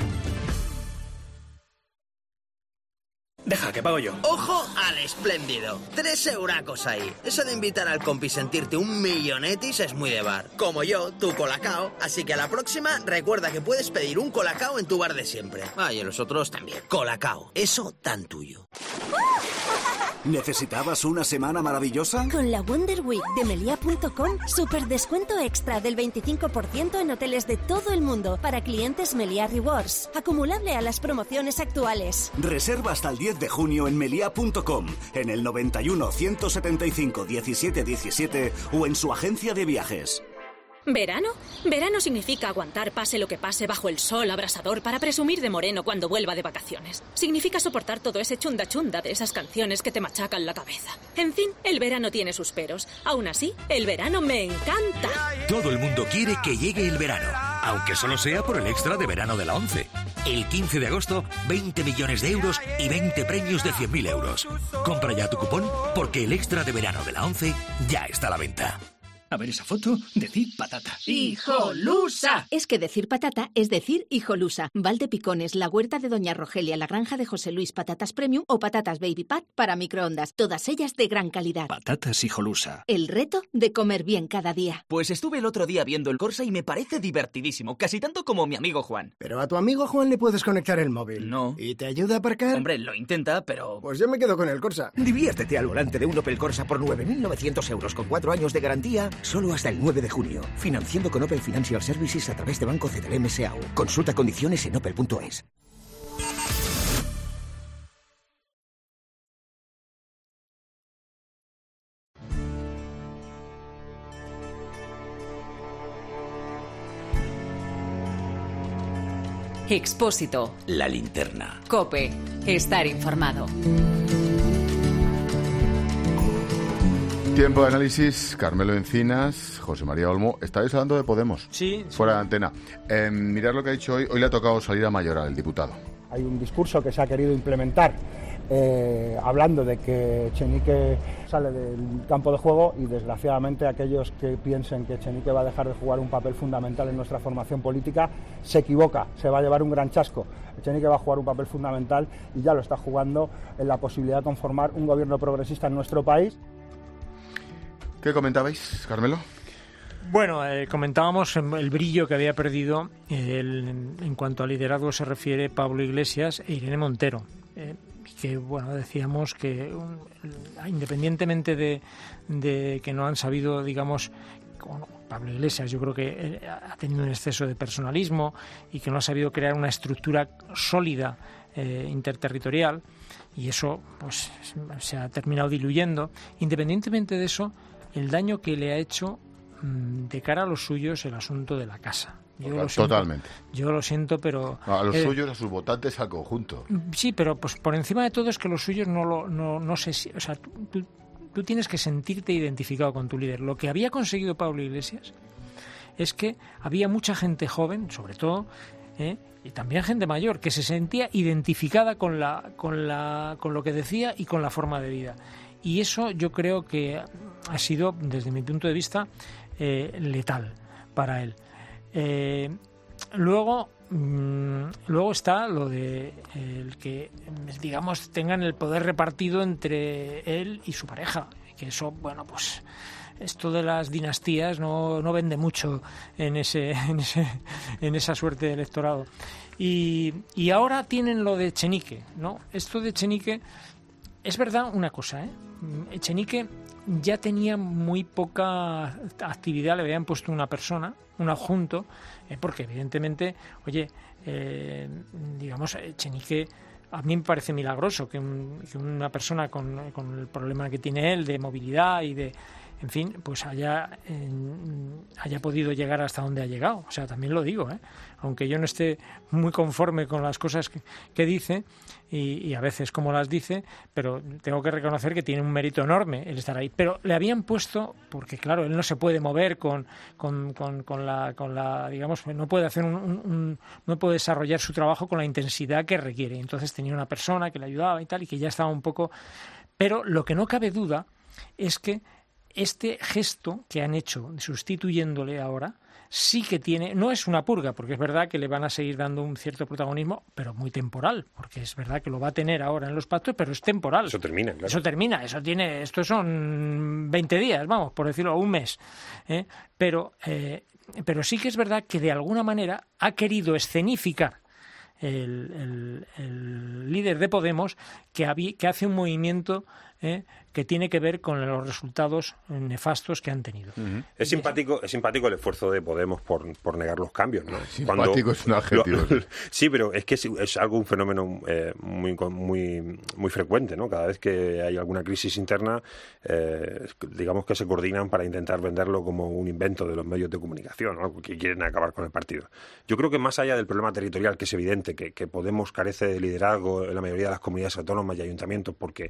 Deja, que pago yo. ¡Ojo al espléndido! Tres euracos ahí. Eso de invitar al compi y sentirte un millonetis es muy de bar. Como yo, tu Colacao. Así que a la próxima, recuerda que puedes pedir un Colacao en tu bar de siempre. Ah, y en los otros también. Colacao. Eso tan tuyo. ¿Necesitabas una semana maravillosa? Con la Wonder Week de Melia punto com, super descuento extra del veinticinco por ciento en hoteles de todo el mundo para clientes Melia Rewards, acumulable a las promociones actuales. Reserva hasta el diez de junio en melia punto com, en el noventa y uno, ciento setenta y cinco, diecisiete diecisiete o en su agencia de viajes. ¿Verano? Verano significa aguantar pase lo que pase bajo el sol abrasador para presumir de moreno cuando vuelva de vacaciones. Significa soportar todo ese chunda chunda de esas canciones que te machacan la cabeza. En fin, el verano tiene sus peros. Aún así, el verano me encanta. Todo el mundo quiere que llegue el verano, aunque solo sea por el extra de verano de la ONCE. El quince de agosto, veinte millones de euros y veinte premios de cien mil euros. Compra ya tu cupón porque el extra de verano de la ONCE ya está a la venta. A ver esa foto, decir patata. ¡Hijolusa! Es que decir patata es decir hijolusa. Valdepicones, la huerta de Doña Rogelia, la granja de José Luis, patatas premium o patatas baby pat para microondas. Todas ellas de gran calidad. Patatas hijolusa. El reto de comer bien cada día. Pues estuve el otro día viendo el Corsa y me parece divertidísimo, casi tanto como mi amigo Juan. Pero a tu amigo Juan le puedes conectar el móvil. No. ¿Y te ayuda a aparcar? Hombre, lo intenta, pero... Pues yo me quedo con el Corsa. Diviértete al volante de un Opel Corsa por nueve mil novecientos euros con cuatro años de garantía, solo hasta el nueve de junio. Financiando con Opel Financial Services a través de Banco C D L M S A U. Consulta condiciones en opel punto es. Expósito. La linterna. COPE. Estar informado. Tiempo de análisis, Carmelo Encinas, José María Olmo. Estáis hablando de Podemos. Sí. Fuera de antena. Eh, mirad lo que ha dicho hoy. Hoy le ha tocado salir a Mayoral, el diputado. Hay un discurso que se ha querido implementar eh, hablando de que Echenique sale del campo de juego y desgraciadamente aquellos que piensen que Echenique va a dejar de jugar un papel fundamental en nuestra formación política se equivoca, se va a llevar un gran chasco. Echenique va a jugar un papel fundamental y ya lo está jugando en la posibilidad de conformar un gobierno progresista en nuestro país. ¿Qué comentabais, Carmelo? Bueno, eh, comentábamos el brillo que había perdido eh, el, en cuanto a liderazgo se refiere Pablo Iglesias e Irene Montero. Eh, que, bueno, decíamos que um, independientemente de, de que no han sabido, digamos, bueno, Pablo Iglesias yo creo que eh, ha tenido un exceso de personalismo y que no ha sabido crear una estructura sólida eh, interterritorial y eso pues se ha terminado diluyendo. Independientemente de eso, el daño que le ha hecho mmm, de cara a los suyos el asunto de la casa. Yo lo siento, Totalmente. Yo lo siento, pero... No, a los eh, suyos, a sus votantes, al conjunto. Sí, pero pues por encima de todo es que los suyos no lo no, no sé si... O sea, tú, tú, tú tienes que sentirte identificado con tu líder. Lo que había conseguido Pablo Iglesias es que había mucha gente joven, sobre todo, ¿eh? y también gente mayor, que se sentía identificada con la con la con lo que decía y con la forma de vida. Y eso yo creo que ha sido, desde mi punto de vista, eh, letal para él. Eh, luego, mmm, luego está lo de eh, el que, digamos, tengan el poder repartido entre él y su pareja. Que eso, bueno, pues esto de las dinastías no, no vende mucho en ese, en ese, en esa suerte de electorado. Y, y ahora tienen lo de Echenique, ¿no? Esto de Echenique es verdad una cosa, ¿eh? Echenique ya tenía muy poca actividad, le habían puesto una persona, un adjunto, eh, porque evidentemente, oye, eh, digamos, Echenique a mí me parece milagroso que, un, que una persona con, con el problema que tiene él de movilidad y de, en fin, pues haya eh, haya podido llegar hasta donde ha llegado. O sea, también lo digo, ¿eh? Aunque yo no esté muy conforme con las cosas que, que dice y, y a veces como las dice, pero tengo que reconocer que tiene un mérito enorme el estar ahí. Pero le habían puesto, porque claro, él no se puede mover con, con, con, con la, con la, digamos, no puede hacer un, un, un, no puede desarrollar su trabajo con la intensidad que requiere. Entonces tenía una persona que le ayudaba y tal, y que ya estaba un poco... Pero lo que no cabe duda es que este gesto que han hecho sustituyéndole ahora sí que tiene, no es una purga, porque es verdad que le van a seguir dando un cierto protagonismo, pero muy temporal, porque es verdad que lo va a tener ahora en los pactos, pero es temporal. Eso termina, claro. Eso termina, eso tiene, esto son veinte días, vamos, por decirlo, un mes. ¿eh? Pero, eh, pero sí que es verdad que de alguna manera ha querido escenificar El, el, el líder de Podemos que, había, que hace un movimiento ¿eh? que tiene que ver con los resultados nefastos que han tenido. Uh-huh. Es simpático, es simpático el esfuerzo de Podemos por, por negar los cambios, ¿no? Simpático Cuando, es un adjetivo. Lo, sí, pero es que es, es algo, un fenómeno eh, muy, muy, muy frecuente, ¿no? Cada vez que hay alguna crisis interna, eh, digamos que se coordinan para intentar venderlo como un invento de los medios de comunicación, ¿no? Algo que quieren acabar con el partido. Yo creo que más allá del problema territorial, que es evidente que, que Podemos carece de liderazgo en la mayoría de las comunidades autónomas y ayuntamientos, porque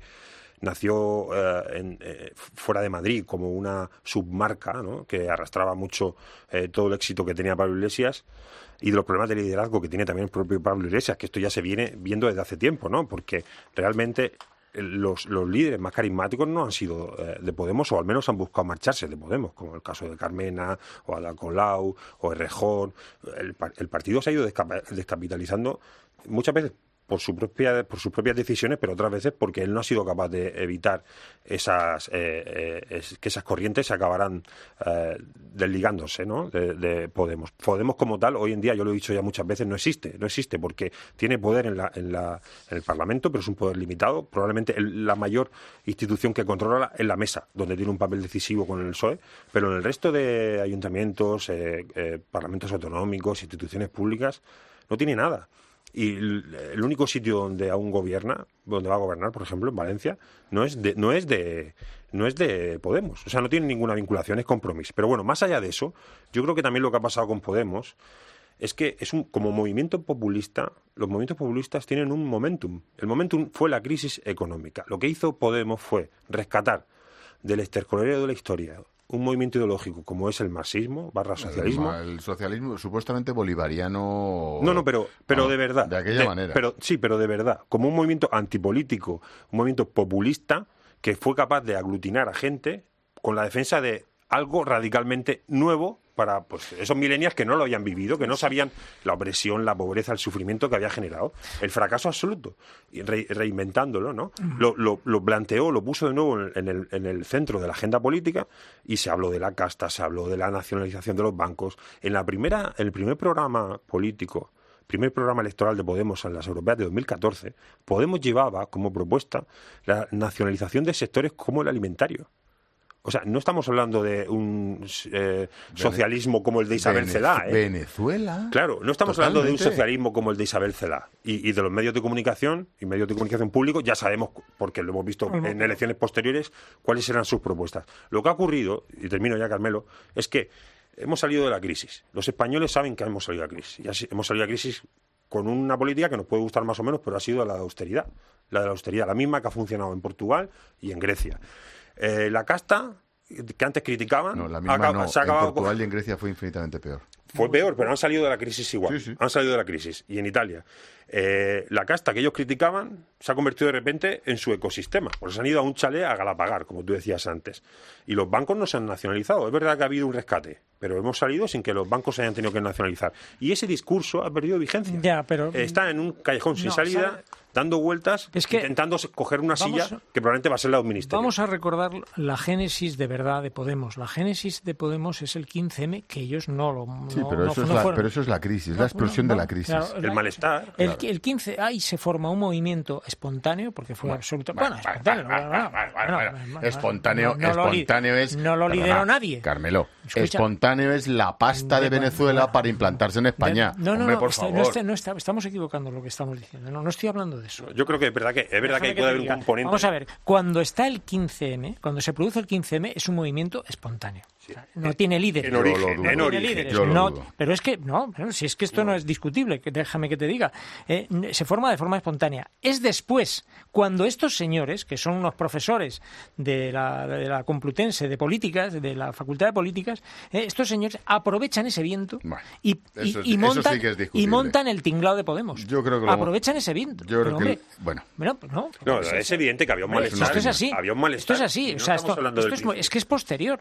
nació eh, en, eh, fuera de Madrid como una submarca, ¿no? Que arrastraba mucho eh, todo el éxito que tenía Pablo Iglesias, y de los problemas de liderazgo que tiene también el propio Pablo Iglesias, que esto ya se viene viendo desde hace tiempo, ¿no? Porque realmente los, los líderes más carismáticos no han sido eh, de Podemos, o al menos han buscado marcharse de Podemos, como el caso de Carmena, o Ada Colau, o Errejón. El, el partido se ha ido descap- descapitalizando muchas veces por su propia por sus propias decisiones, pero otras veces porque él no ha sido capaz de evitar esas eh, eh, es, que esas corrientes se acabaran eh, desligándose, ¿no? de, de Podemos. Podemos como tal, hoy en día, yo lo he dicho ya muchas veces, no existe, no existe porque tiene poder en la en la en el Parlamento, pero es un poder limitado. Probablemente el, la mayor institución que controla es la mesa, donde tiene un papel decisivo con el P S O E, pero en el resto de ayuntamientos, eh, eh, parlamentos autonómicos, instituciones públicas, no tiene nada. Y el único sitio donde aún gobierna, donde va a gobernar, por ejemplo, en Valencia, no es de, no es de, no es de Podemos. O sea, no tiene ninguna vinculación, es Compromís. Pero bueno, más allá de eso, yo creo que también lo que ha pasado con Podemos es que es un, como movimiento populista, los movimientos populistas tienen un momentum. El momentum fue la crisis económica. Lo que hizo Podemos fue rescatar del estercolero de la historia un movimiento ideológico como es el marxismo barra socialismo. El, el socialismo supuestamente bolivariano. No, no, pero, pero no, de verdad. De aquella de, manera. Pero, sí, pero de verdad. Como un movimiento antipolítico, un movimiento populista que fue capaz de aglutinar a gente con la defensa de algo radicalmente nuevo para pues esos millennials que no lo habían vivido, que no sabían la opresión, la pobreza, el sufrimiento que había generado, el fracaso absoluto, y re, reinventándolo, ¿no? Uh-huh. Lo, lo, lo planteó, lo puso de nuevo en el, en el centro de la agenda política y se habló de la casta, se habló de la nacionalización de los bancos. En la primera, el primer programa político, primer programa electoral de Podemos en las europeas de dos mil catorce, Podemos llevaba como propuesta la nacionalización de sectores como el alimentario. O sea, no estamos hablando de un eh, socialismo como el de Isabel Celaá. ¿eh? Venezuela. Claro, no estamos Totalmente. hablando de un socialismo como el de Isabel Celaá. Y, y de los medios de comunicación y medios de comunicación públicos ya sabemos, porque lo hemos visto en elecciones posteriores, cuáles eran sus propuestas. Lo que ha ocurrido, y termino ya, Carmelo, es que hemos salido de la crisis. Los españoles saben que hemos salido de la crisis. Ya hemos salido de la crisis con una política que nos puede gustar más o menos, pero ha sido la de austeridad. La de la austeridad, la misma que ha funcionado en Portugal y en Grecia. Eh, la casta, que antes criticaban, no, la misma acaba, no. se ha acabado en Portugal con... y en Grecia fue infinitamente peor. Fue peor, pero han salido de la crisis igual. Sí, sí. Han salido de la crisis. Y en Italia, eh, la casta que ellos criticaban se ha convertido de repente en su ecosistema. Porque se han ido a un chalet a galapagar, como tú decías antes. Y los bancos no se han nacionalizado. Es verdad que ha habido un rescate, pero hemos salido sin que los bancos se hayan tenido que nacionalizar. Y ese discurso ha perdido vigencia. Ya, pero... Está en un callejón sin no, salida... ¿sabe? Dando vueltas, es que intentando coger una silla a, que probablemente va a ser la de un ministerio. Vamos a recordar la génesis de verdad de Podemos. La génesis de Podemos es el quince eme, que ellos no lo no, Sí, pero, no, eso, no es la, fueron. pero eso es la crisis, no, la explosión no, no, de la crisis. Claro, el malestar. El, claro. el quince, ahí se forma un movimiento espontáneo, porque fue bueno, absolutamente... Bueno, espontáneo. Bueno, bueno, bueno, bueno, bueno, espontáneo, no, no espontáneo lo, es... No lo lideró perdona, nadie. Carmelo, Escucha, espontáneo es la pasta de, de Venezuela de, para implantarse en España. De, no, no, Hombre, no, por está, favor. no, está, no está, estamos equivocando lo que estamos diciendo. No, no estoy hablando de eso. Yo creo que es verdad que... Es verdad que, que puede haber un componente. Vamos a ver, cuando está el quince eme, cuando se produce el quince eme, es un movimiento espontáneo. Sí. No en, tiene líderes. En origen, no en origen. Líderes. Yo lo no, dudo. pero es que, no, si es que esto no, no es discutible, que déjame que te diga. Eh, se forma de forma espontánea. Es después, cuando estos señores, que son unos profesores de la, de la Complutense de Políticas, de la Facultad de Políticas, eh, estos señores aprovechan ese viento bueno, y, y, es, y, montan, sí y montan el tinglado de Podemos. Yo creo que aprovechan lo... ese viento. Yo creo pero, hombre, que... Bueno. Bueno, pues no, no, es, es evidente que había un malestar. Esto es así. Había un malestar. Esto es así. No o sea, esto, esto es, es que es posterior.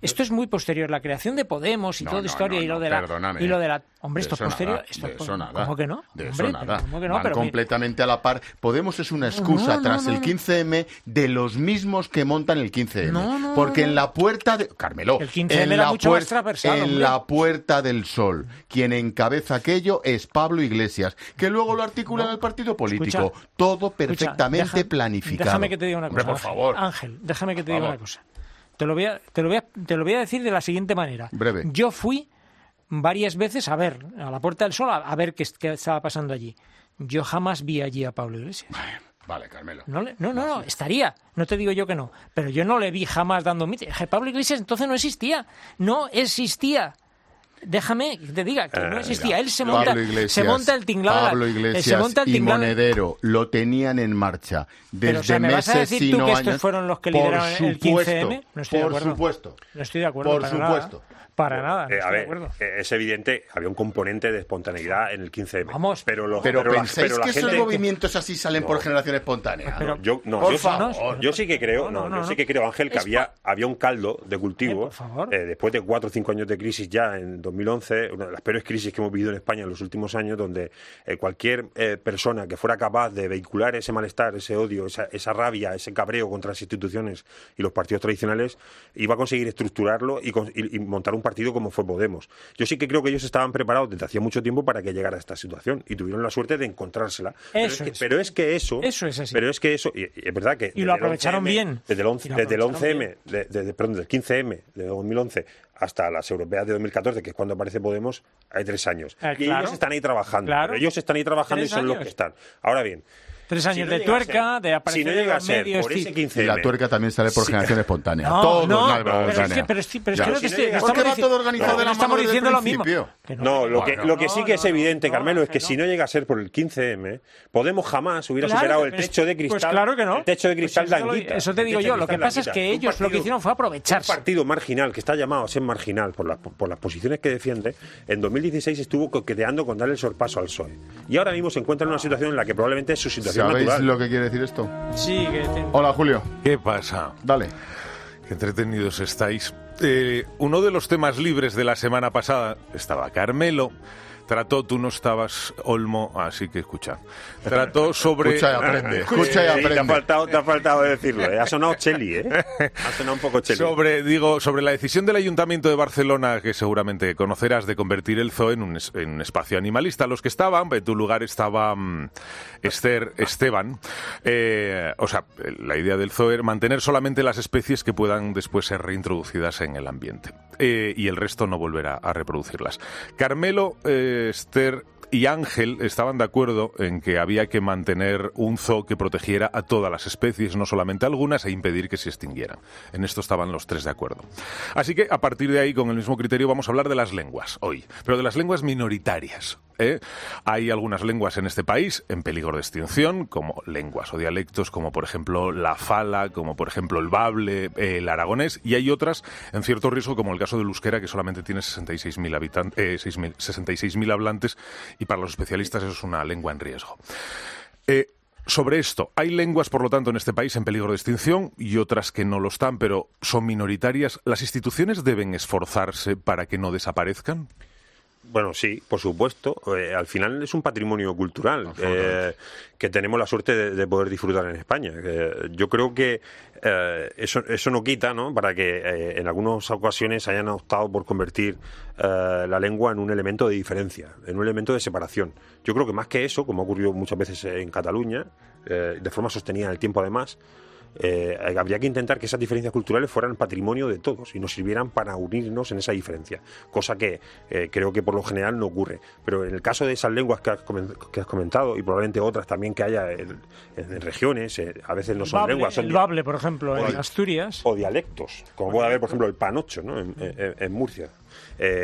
Esto es muy posterior. La creación de Podemos y No, toda no, historia no, y lo no, de la perdóname. y lo de la hombre, esto es De eso posterior. nada, Esto de es- eso nada. ¿Cómo que no? De Hombre, eso nada. ¿cómo que no? Van Pero mira- completamente a la par. Podemos es una excusa No, no, tras no, el no. quince eme de los mismos que montan el quince eme. No, no, Porque no. en la puerta de... Carmelo, El quince en eme era la mucho más puer- transversal, En hombre. la Puerta del Sol, quien encabeza aquello es Pablo Iglesias, que luego lo articula en el partido político. Escucha, Todo Escucha, perfectamente deja- planificado. Déjame que te diga una cosa. Hombre, por favor. Ángel, déjame que te Por diga favor. una cosa. Te lo voy a, te lo voy a, te lo voy a decir de la siguiente manera. Breve. Yo fui varias veces a ver, a la Puerta del Sol, a, a ver qué, qué estaba pasando allí. Yo jamás vi allí a Pablo Iglesias. Vale, Carmelo. No, le- no, no, no, estaría. No te digo yo que no. Pero yo no le vi jamás dando mitin. Pablo Iglesias entonces no existía. No existía. Déjame que te diga que no existía. Él se monta, Pablo Iglesias, se monta el tinglado. de la- Pablo eh, Iglesias se monta el y tinglado de- Monedero lo tenían en marcha desde Pero, o sea, ¿me vas a meses decir y tú no que estos años. fueron los que Por lideraron el supuesto, quince eme? No estoy de por acuerdo. supuesto. No estoy de acuerdo. Por para supuesto. Nada. Para nada. No Eh, estoy a de ver, acuerdo. eh, es evidente, había un componente de espontaneidad en el quince eme. Vamos. Pero, lo- Pero, pero la- ¿pensáis pero la que esos gente- movimientos así salen No. por generación espontánea? No, yo, no, por yo, sí- favor. yo sí que creo, No, no, no, yo no, sí que creo, Ángel, que Es había, había un caldo de cultivo eh, después de cuatro o cinco años de crisis ya en dos mil once, una de las peores crisis que hemos vivido en España en los últimos años, donde eh, cualquier eh, persona que fuera capaz de vehicular ese malestar, ese odio, esa, esa rabia, ese cabreo contra las instituciones y los partidos tradicionales, iba a conseguir estructurarlo y, con- y- y montar un partido como fue Podemos. Yo sí que creo que ellos estaban preparados desde hacía mucho tiempo para que llegara a esta situación y tuvieron la suerte de encontrársela. Pero es, Eso que, es. pero es que eso, Eso es así. pero es que eso, y, y es verdad que Y desde lo el aprovecharon once eme bien. Desde el, once, Y lo desde el once aprovecharon eme, de, de- de- perdón, del quince eme de dos mil once hasta las europeas de dos mil catorce, que es cuando aparece Podemos, hay tres años. Eh, y claro. ellos están ahí trabajando. Claro. Pero ellos están ahí trabajando Tres y son los años. que están. Ahora bien, Tres si años no de llega a tuerca, ser- de aparecer si no en llega a los ser medios. por ese sí. quince Y eme, la tuerca también sale por Sí. generación espontánea. No, Todo no, es una pero es espontánea. que, pero es, pero es Ya. que lo que Si no estoy- llega a estamos ser- Porque va diciendo- todo organizado no, de la estamos mano desde el diciendo lo mismo. principio. Que No, lo que, Bueno. lo que sí que es no, evidente, no, Carmelo, es que no. si no llega a ser por el quince eme, Podemos jamás hubiera Claro, superado el pero es- techo de cristal. Pues claro que no. El techo de Pues cristal eso, lo- Danguita. eso te El digo techo yo. de Lo que cristal pasa es Danguita. que Un ellos lo que partido- hicieron fue aprovecharse. Un partido marginal, que está llamado a ser marginal por, la- por las posiciones que defiende, en dos mil dieciséis estuvo coqueteando con darle el sorpaso al P S O E. Y ahora mismo se encuentra en una situación en la que probablemente es su situación ¿Sabéis natural. lo que quiere decir esto? Sí, que te- Hola, Julio. ¿Qué pasa? Dale. Qué entretenidos estáis. Eh, uno de los temas libres de la semana pasada estaba Carmelo. Trató, tú no estabas, Olmo, así que escucha. Trató sobre... Escucha y aprende, escucha y Sí, te ha aprende. faltado, te ha faltado decirlo, ¿eh? Ha sonado Cheli, ¿eh? Ha sonado un poco Cheli. Sobre, digo, sobre la decisión del Ayuntamiento de Barcelona, que seguramente conocerás, de convertir el zoo en un, es- en un espacio animalista. Los que estaban, en tu lugar estaba mm, Esther Esteban. Eh, o sea, la idea del zoo era mantener solamente las especies que puedan después ser reintroducidas en el ambiente. Eh, y el resto no volverá a reproducirlas. Carmelo, eh, Esther y Ángel estaban de acuerdo en que había que mantener un zoo que protegiera a todas las especies, no solamente algunas, e impedir que se extinguieran. En esto estaban los tres de acuerdo. Así que, a partir de ahí, con el mismo criterio, vamos a hablar de las lenguas hoy, pero de las lenguas minoritarias. ¿eh? Hay algunas lenguas en este país en peligro de extinción, como lenguas o dialectos, como por ejemplo la fala, como por ejemplo el bable, eh, el aragonés, y hay otras en cierto riesgo, como el caso del euskera, que solamente tiene sesenta y seis mil habitantes, eh, seis mil, sesenta y seis mil hablantes, y para los especialistas eso es una lengua en riesgo. Eh, sobre esto, hay lenguas, por lo tanto, en este país en peligro de extinción y otras que no lo están, pero son minoritarias. ¿Las instituciones deben esforzarse para que no desaparezcan? Bueno, sí, por supuesto. Eh, al final es un patrimonio cultural eh, que tenemos la suerte de, de poder disfrutar en España. Eh, yo creo que eh, eso, eso no quita, ¿no?, para que eh, en algunas ocasiones hayan optado por convertir eh, la lengua en un elemento de diferencia, en un elemento de separación. Yo creo que más que eso, como ha ocurrido muchas veces en Cataluña, eh, de forma sostenida en el tiempo además, Eh, habría que intentar que esas diferencias culturales fueran patrimonio de todos y nos sirvieran para unirnos en esa diferencia, cosa que eh, creo que por lo general no ocurre. Pero en el caso de esas lenguas que has, comen- que has comentado, y probablemente otras también que haya en, en regiones, eh, a veces no son Bable, lenguas, son el bable, por ejemplo, en o- Asturias. o dialectos, como puede haber, por ejemplo, el panocho, ¿no?, en, en- en Murcia. Eh,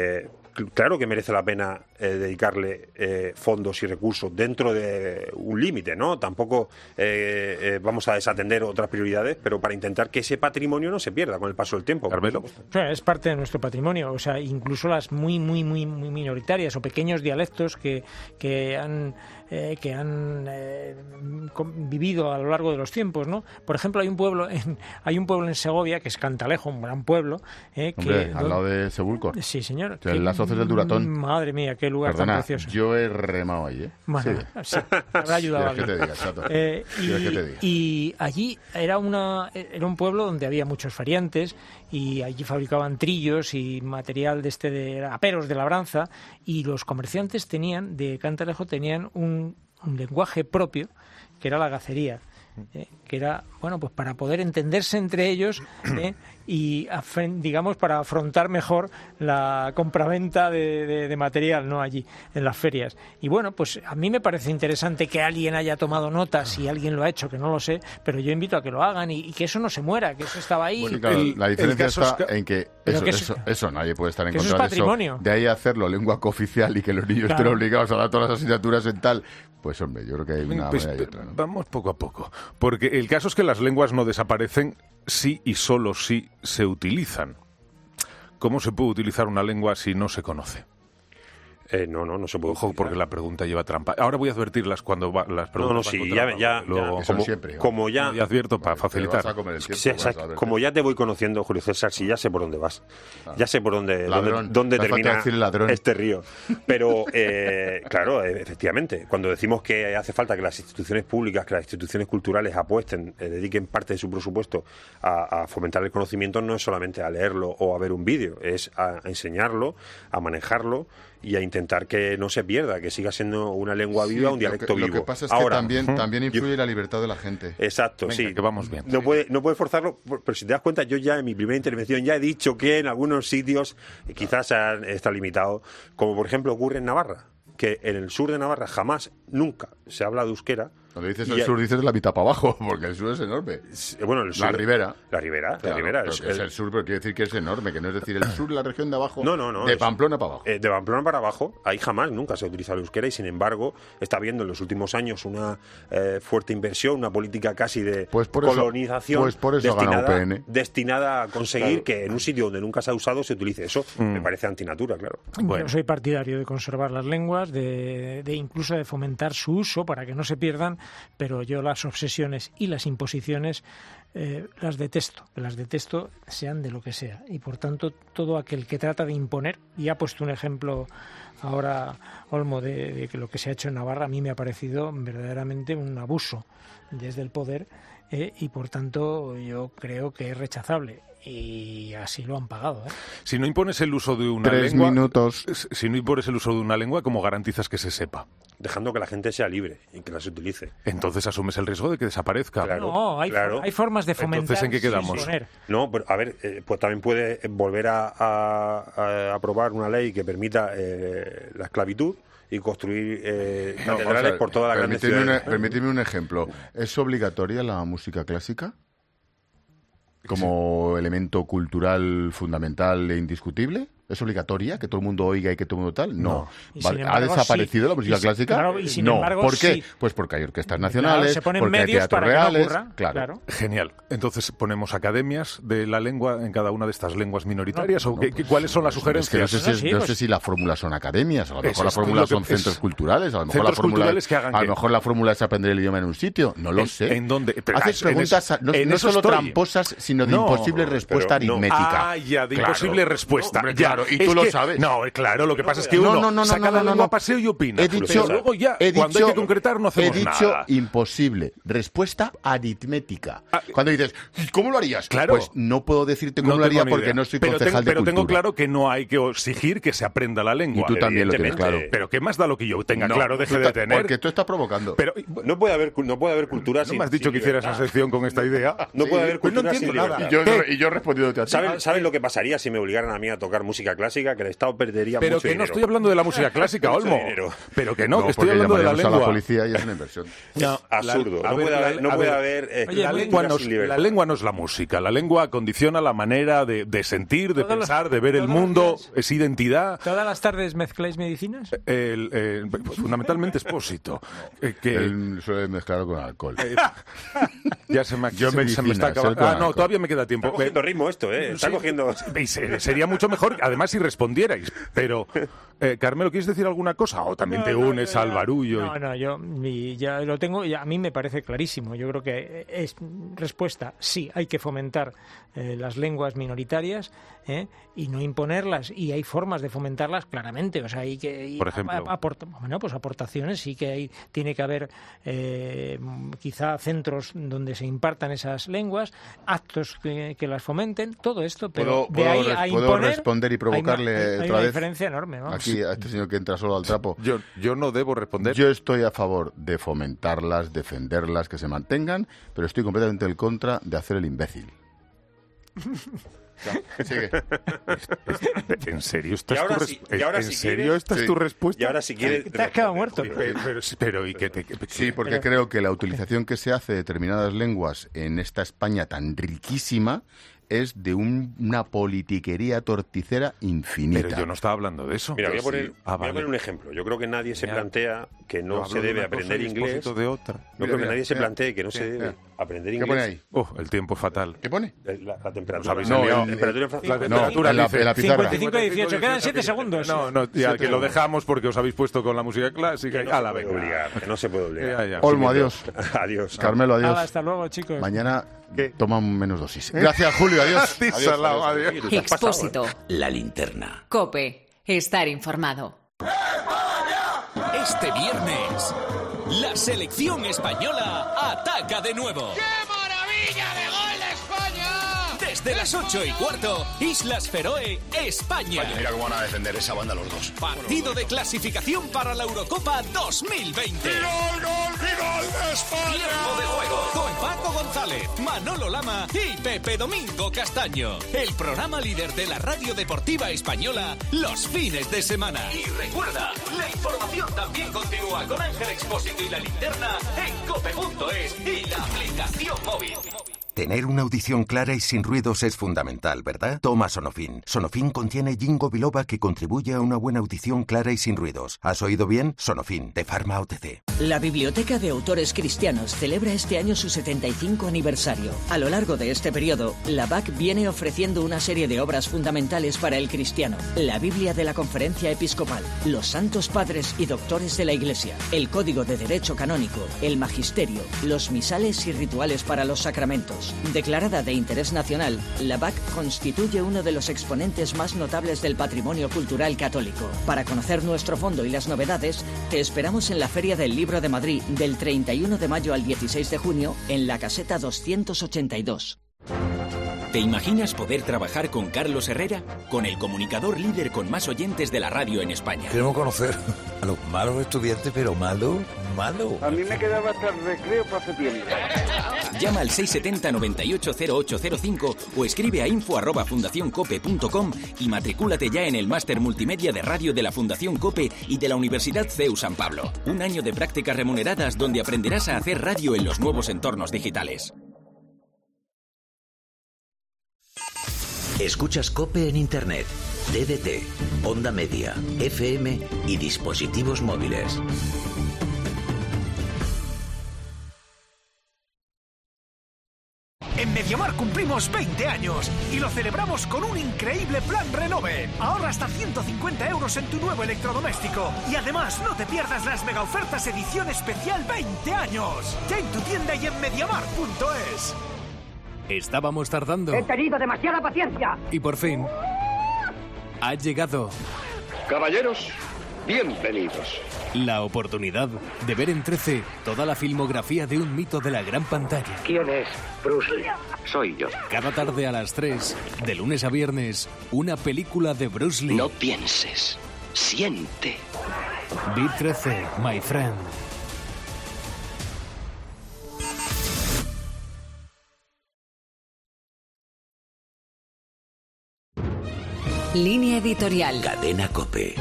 claro que merece la pena eh, dedicarle eh, fondos y recursos dentro de un límite, ¿no? Tampoco eh, eh, vamos a desatender otras prioridades, pero para intentar que ese patrimonio no se pierda con el paso del tiempo. Carmelo. O sea, es parte de nuestro patrimonio, o sea, incluso las muy, muy, muy, muy minoritarias o pequeños dialectos que, que han, eh, que han eh, vivido a lo largo de los tiempos, ¿no? Por ejemplo, hay un pueblo en, hay un pueblo en Segovia, que es Cantalejo, un gran pueblo. Eh, Hombre, que, al lado de Sebulcor. Sí, señor. O sea, en las hoces del Duratón. Madre mía, qué lugar Perdona, tan precioso. yo he remado ahí, ¿eh? Bueno, sí. sí, me habrá ayudado. ¿Quieres que te diga, chato? Eh, y, ¿Quieres que te diga? y allí era, una, era un pueblo donde había muchos feriantes y allí fabricaban trillos y material de este de aperos de labranza, y los comerciantes tenían, de Cantalejo, tenían un, un lenguaje propio, que era la gacería. Eh, que era, bueno, pues para poder entenderse entre ellos eh, y, digamos, para afrontar mejor la compraventa de, de, de material, ¿no?, allí, en las ferias. Y bueno, pues a mí me parece interesante que alguien haya tomado nota, si alguien lo ha hecho, que no lo sé, pero yo invito a que lo hagan y, y que eso no se muera, que eso estaba ahí. Bueno, claro, el, la diferencia está es que, en que eso, que eso, eso nadie puede estar en contra de eso. Patrimonio. De ahí a hacerlo lengua cooficial y que los niños Claro. estén obligados a dar todas las asignaturas en tal, pues hombre, yo creo que hay una Pues, manera y otra, ¿no? Vamos poco a poco, porque el caso es que las lenguas no desaparecen si y solo si se utilizan. ¿Cómo se puede utilizar una lengua si no se conoce? Eh, no, no, no se puede. Ojo, porque la pregunta lleva trampa. Ahora voy a advertirlas cuando va, las preguntas. No, no, sí, ya, ya, luego, ya, como, siempre, como ya, y advierto para facilitar. Sí, sí, como ya te voy conociendo, Julio César, sí, ya sé por dónde vas, ah. ya sé por dónde, ladrón. dónde, dónde termina decir ladrón. este río. Pero, eh, claro, efectivamente, cuando decimos que hace falta que las instituciones públicas, que las instituciones culturales apuesten, eh, dediquen parte de su presupuesto a, a fomentar el conocimiento, no es solamente a leerlo o a ver un vídeo, es a, a enseñarlo, a manejarlo y a intentar que no se pierda, que siga siendo una lengua viva, sí, un dialecto lo que, vivo. Lo que pasa es Ahora, que también, uh-huh. también influye yo, la libertad de la gente. Exacto, Venga, sí. que vamos bien. No, sí. puede, no puede forzarlo, pero si te das cuenta, yo ya en mi primera intervención ya he dicho que en algunos sitios quizás está limitado, como por ejemplo ocurre en Navarra, que en el sur de Navarra jamás, nunca se habla de euskera. Cuando dices el sur, dices de la mitad para abajo, porque el sur es enorme. Bueno, el sur, la ribera. La ribera, claro, la ribera. Pero es, que es el sur, pero quiere decir que es enorme, que no es decir el sur, la región de abajo, no, no, no, de es, Pamplona para abajo. Eh, de Pamplona para abajo, ahí jamás, nunca se ha utilizado el euskera y sin embargo está habiendo en los últimos años una eh, fuerte inversión, una política casi de pues por colonización eso, pues por eso destinada, gana U P N. destinada a conseguir claro. que en un sitio donde nunca se ha usado se utilice eso. Mm. Me parece antinatura, claro. Bueno. Yo soy partidario de conservar las lenguas, de, de incluso de fomentar su uso para que no se pierdan, pero yo las obsesiones y las imposiciones eh, las detesto, las detesto sean de lo que sea, y por tanto todo aquel que trata de imponer, y ha puesto un ejemplo ahora Olmo de, de que lo que se ha hecho en Navarra a mí me ha parecido verdaderamente un abuso desde el poder eh, y por tanto yo creo que es rechazable. Y así lo han pagado, ¿eh? Si no impones el uso de una Tres lengua, minutos. si no impones el uso de una lengua, ¿cómo garantizas que se sepa? Dejando que la gente sea libre y que las utilice. Entonces asumes el riesgo de que desaparezca. Claro, no, hay, claro. hay formas de fomentar. Entonces, ¿en qué quedamos? No, pero a ver, eh, pues también puede volver a, a, a aprobar una ley que permita eh, la esclavitud y construir eh, no, catedrales o sea, por toda la gran ciudad. Una, permíteme un ejemplo. ¿Es obligatoria la música clásica? Como sí. elemento cultural fundamental e indiscutible. ¿Es obligatoria que todo el mundo oiga y que todo el mundo tal? No. no. Vale. Embargo, ¿Ha desaparecido sí. la música y, clásica? Claro, y sin no. embargo, ¿Por qué? Sí. Pues porque hay orquestas nacionales, claro, se ponen porque hay medios teatros para reales. Que no ocurra, claro. claro. Genial. Entonces ponemos academias de la lengua en cada una de estas lenguas minoritarias. No, ¿o qué, ¿Cuáles son las sugerencias? Es que no sé si, no sé si la fórmula son academias, a lo mejor la fórmula son centros es, culturales, a lo mejor la fórmula que hagan a lo mejor la fórmula es aprender el idioma en un sitio, no lo ¿En, sé. ¿En dónde? Pero Haces preguntas en no, en no solo estoy. tramposas, sino de no, imposible respuesta aritmética. Ah, ya, de claro. imposible respuesta. Hombre, ya. Claro, y tú es lo que, sabes. No, claro, lo que pasa es que no, uno no, no, saca no, no, la lengua no, no. a paseo y opina. He dicho, pero luego ya, he dicho, cuando hay que concretar, no hacemos nada. He dicho nada. imposible. Respuesta aritmética. Ah, cuando dices, ¿cómo lo harías? Claro. Pues no puedo decirte cómo no lo haría porque idea. no soy pero concejal tengo, de Pero cultura. tengo claro que no hay que exigir que se aprenda la lengua. Y tú también lo tienes claro. Pero ¿qué más da lo que yo tenga no, claro? Deje de tener. Porque tú estás provocando. Pero no puede haber, no puede haber cultura ¿No sin... me has dicho sin que hicieras esa sección con esta idea? No sí, puede haber pues cultura no sin entiendo nada. Y yo, y yo he respondido a ti. ¿Saben, ¿Saben lo que pasaría si me obligaran a mí a tocar música música clásica, que el Estado perdería Pero mucho que dinero. no estoy hablando de la música clásica, Mucho Olmo. dinero. Pero que no, No, que estoy porque hablando de la llamaríamos a lengua. la policía y es una inversión. No, Absurdo. la- a no ver, puede la- haber, no a puede ver, haber eh, la, música lengua no, sin es- libertad. la lengua no es la música. La lengua condiciona la manera de, de sentir, de Todos los- pensar, de ver el todos los mundo. días. Es identidad. ¿Todas las tardes mezcláis medicinas? El, eh, pues, fundamentalmente expósito. Eh, que, Él suele mezclarlo con alcohol. eh, ya se me, Yo se, se me medicinas, está él acabando. con Ah, no, alcohol. todavía me queda tiempo. Está cogiendo ritmo esto, ¿eh? Está Sí. cogiendo... Y se- sería mucho mejor, además, si respondierais. Pero, eh, Carmelo, ¿quieres decir alguna cosa? ¿O también No, te no, unes yo al ya- barullo? No, no, yo mi- ya lo tengo, y a mí me parece clarísimo. Yo creo que es respuesta, sí, hay que fomentar eh, las lenguas minoritarias ¿eh? y no imponerlas. Y hay formas de fomentarlas claramente. O sea, hay que... y Por ejemplo. a- aporta- bueno, pues aportaciones, sí que hay, tiene que haber eh, quizá centros donde se impartan esas lenguas, actos que, que las fomenten, todo esto, pero ¿Puedo, de puedo ahí res- a puedo imponer... responder y provocarle hay una, hay otra una vez? diferencia enorme, vamos. Aquí, a este señor que entra solo al trapo. Yo, yo no debo responder. Yo estoy a favor de fomentarlas, defenderlas, que se mantengan, pero estoy completamente en contra de hacer el imbécil. Ya, sigue. ¿En serio esta Y es tu, ahora res- sí- y ahora ¿en si serio quieres- esta es Sí. tu respuesta? Y ahora si quieres... Te has quedado muerto. Pero, pero- pero, ¿y qué te, qué- Sí, porque creo que la utilización que se hace de determinadas lenguas en esta España tan riquísima es de un- una politiquería torticera infinita. Pero yo no estaba hablando de eso. Mira, voy a, Yo poner, sí. Ah, voy a vale. poner un ejemplo. Yo creo que nadie se Ya. plantea que Yo no hablo se de debe una aprender cosa y inglés. Expósito de otra. No Mira, creo que mira, nadie se mira. plantee que no se Mira, debe mira. aprender ¿Qué inglés. pone ahí? Oh, el tiempo fatal. ¿Qué pone? La, la Os temperatura. habéis No, liado. el- la temperatura en Francia. La No, temperatura en la, dice en la pizarra. cincuenta y cinco y dieciocho, quedan siete segundos. No, no, ya, Siete que lo segundos. dejamos porque os habéis puesto con la música clásica. Que y no a se la puede venga. obligar, que no se puede obligar. Ya, ya. Olmo, adiós. Adiós. Carmelo, adiós. Nada, hasta luego, chicos. Mañana toman menos dosis. Gracias, Julio. Adiós. Sí, salado, adiós. Oye, tú te has pasado, ¿eh? Expósito. La linterna. Cope. Estar informado. Este viernes, la selección española ataca de nuevo. ¡Qué maravilla de gol de España! Desde las ocho y cuarto, Islas Feroe, España. Mira cómo van a defender esa banda los dos. Partido de clasificación para la Eurocopa dos mil veinte. ¡Gol, gol, gol de España! Tiempo de juego con Paco González, Manolo Lama y Pepe Domingo Castaño. El programa líder de la radio deportiva española los fines de semana. Y recuerda, la información también continúa con Ángel Expósito y la linterna en cope punto es y la aplicación móvil. Tener una audición clara y sin ruidos es fundamental, ¿verdad? Toma Sonofin. Sonofin contiene ginkgo biloba que contribuye a una buena audición clara y sin ruidos. ¿Has oído bien? Sonofin, de Pharma O T C. La Biblioteca de Autores Cristianos celebra este año su setenta y cinco aniversario. A lo largo de este periodo, la B A C viene ofreciendo una serie de obras fundamentales para el cristiano. La Biblia de la Conferencia Episcopal, los Santos Padres y Doctores de la Iglesia, el Código de Derecho Canónico, el Magisterio, los misales y rituales para los sacramentos. Declarada de interés nacional, la B A C constituye uno de los exponentes más notables del patrimonio cultural católico. Para conocer nuestro fondo y las novedades, te esperamos en la Feria del Libro de Madrid del treinta y uno de mayo al dieciséis de junio en la caseta doscientos ochenta y dos. ¿Te imaginas poder trabajar con Carlos Herrera? Con el comunicador líder con más oyentes de la radio en España. Queremos conocer a los malos estudiantes, pero malo, malo. A mí me quedaba hasta el recreo para septiembre. Llama al seiscientos setenta, noventa y ocho, cero ocho cero cinco o escribe a info arroba fundacioncope punto com y matricúlate ya en el máster multimedia de radio de la Fundación Cope y de la Universidad C E U San Pablo. Un año de prácticas remuneradas donde aprenderás a hacer radio en los nuevos entornos digitales. Escuchas COPE en Internet, D D T, Onda Media, F M y dispositivos móviles. En MediaMarkt cumplimos veinte años y lo celebramos con un increíble plan Renove. Ahorra hasta ciento cincuenta euros en tu nuevo electrodoméstico. Y además no te pierdas las mega ofertas edición especial veinte años. Ya en tu tienda y en MediaMarkt punto es. Estábamos tardando. He tenido demasiada paciencia. Y por fin, ha llegado Caballeros, bienvenidos. la oportunidad de ver en trece toda la filmografía de un mito de la gran pantalla. ¿Quién es Bruce Lee? Soy yo. Cada tarde a las tres, de lunes a viernes, una película de Bruce Lee. No pienses, siente. Bit trece, my friend. Línea editorial. Cadena COPE.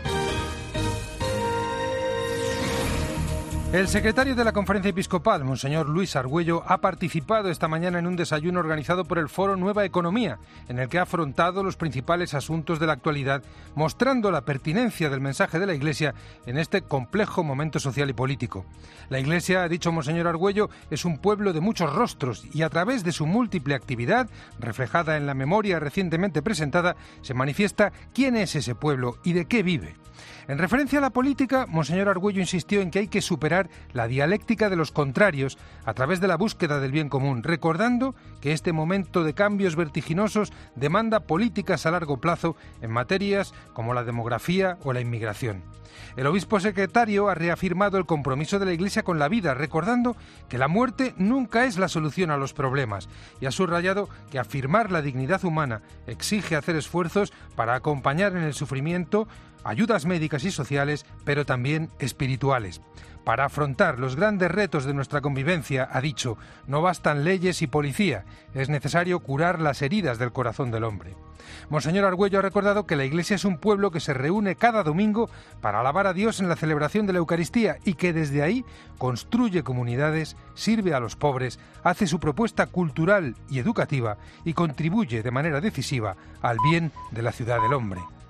El secretario de la Conferencia Episcopal, Monseñor Luis Argüello, ha participado esta mañana en un desayuno organizado por el Foro Nueva Economía, en el que ha afrontado los principales asuntos de la actualidad, mostrando la pertinencia del mensaje de la Iglesia en este complejo momento social y político. La Iglesia, ha dicho Monseñor Argüello, es un pueblo de muchos rostros y a través de su múltiple actividad, reflejada en la memoria recientemente presentada, se manifiesta quién es ese pueblo y de qué vive. En referencia a la política, Monseñor Argüello insistió en que hay que superar la dialéctica de los contrarios a través de la búsqueda del bien común, recordando que este momento de cambios vertiginosos demanda políticas a largo plazo en materias como la demografía o la inmigración. El obispo secretario ha reafirmado el compromiso de la Iglesia con la vida, recordando que la muerte nunca es la solución a los problemas, y ha subrayado que afirmar la dignidad humana exige hacer esfuerzos para acompañar en el sufrimiento ayudas médicas y sociales, pero también espirituales. Para afrontar los grandes retos de nuestra convivencia, ha dicho, no bastan leyes y policía, es necesario curar las heridas del corazón del hombre. Monseñor Argüello ha recordado que la Iglesia es un pueblo que se reúne cada domingo para alabar a Dios en la celebración de la Eucaristía y que desde ahí construye comunidades, sirve a los pobres, hace su propuesta cultural y educativa y contribuye de manera decisiva al bien de la ciudad del hombre.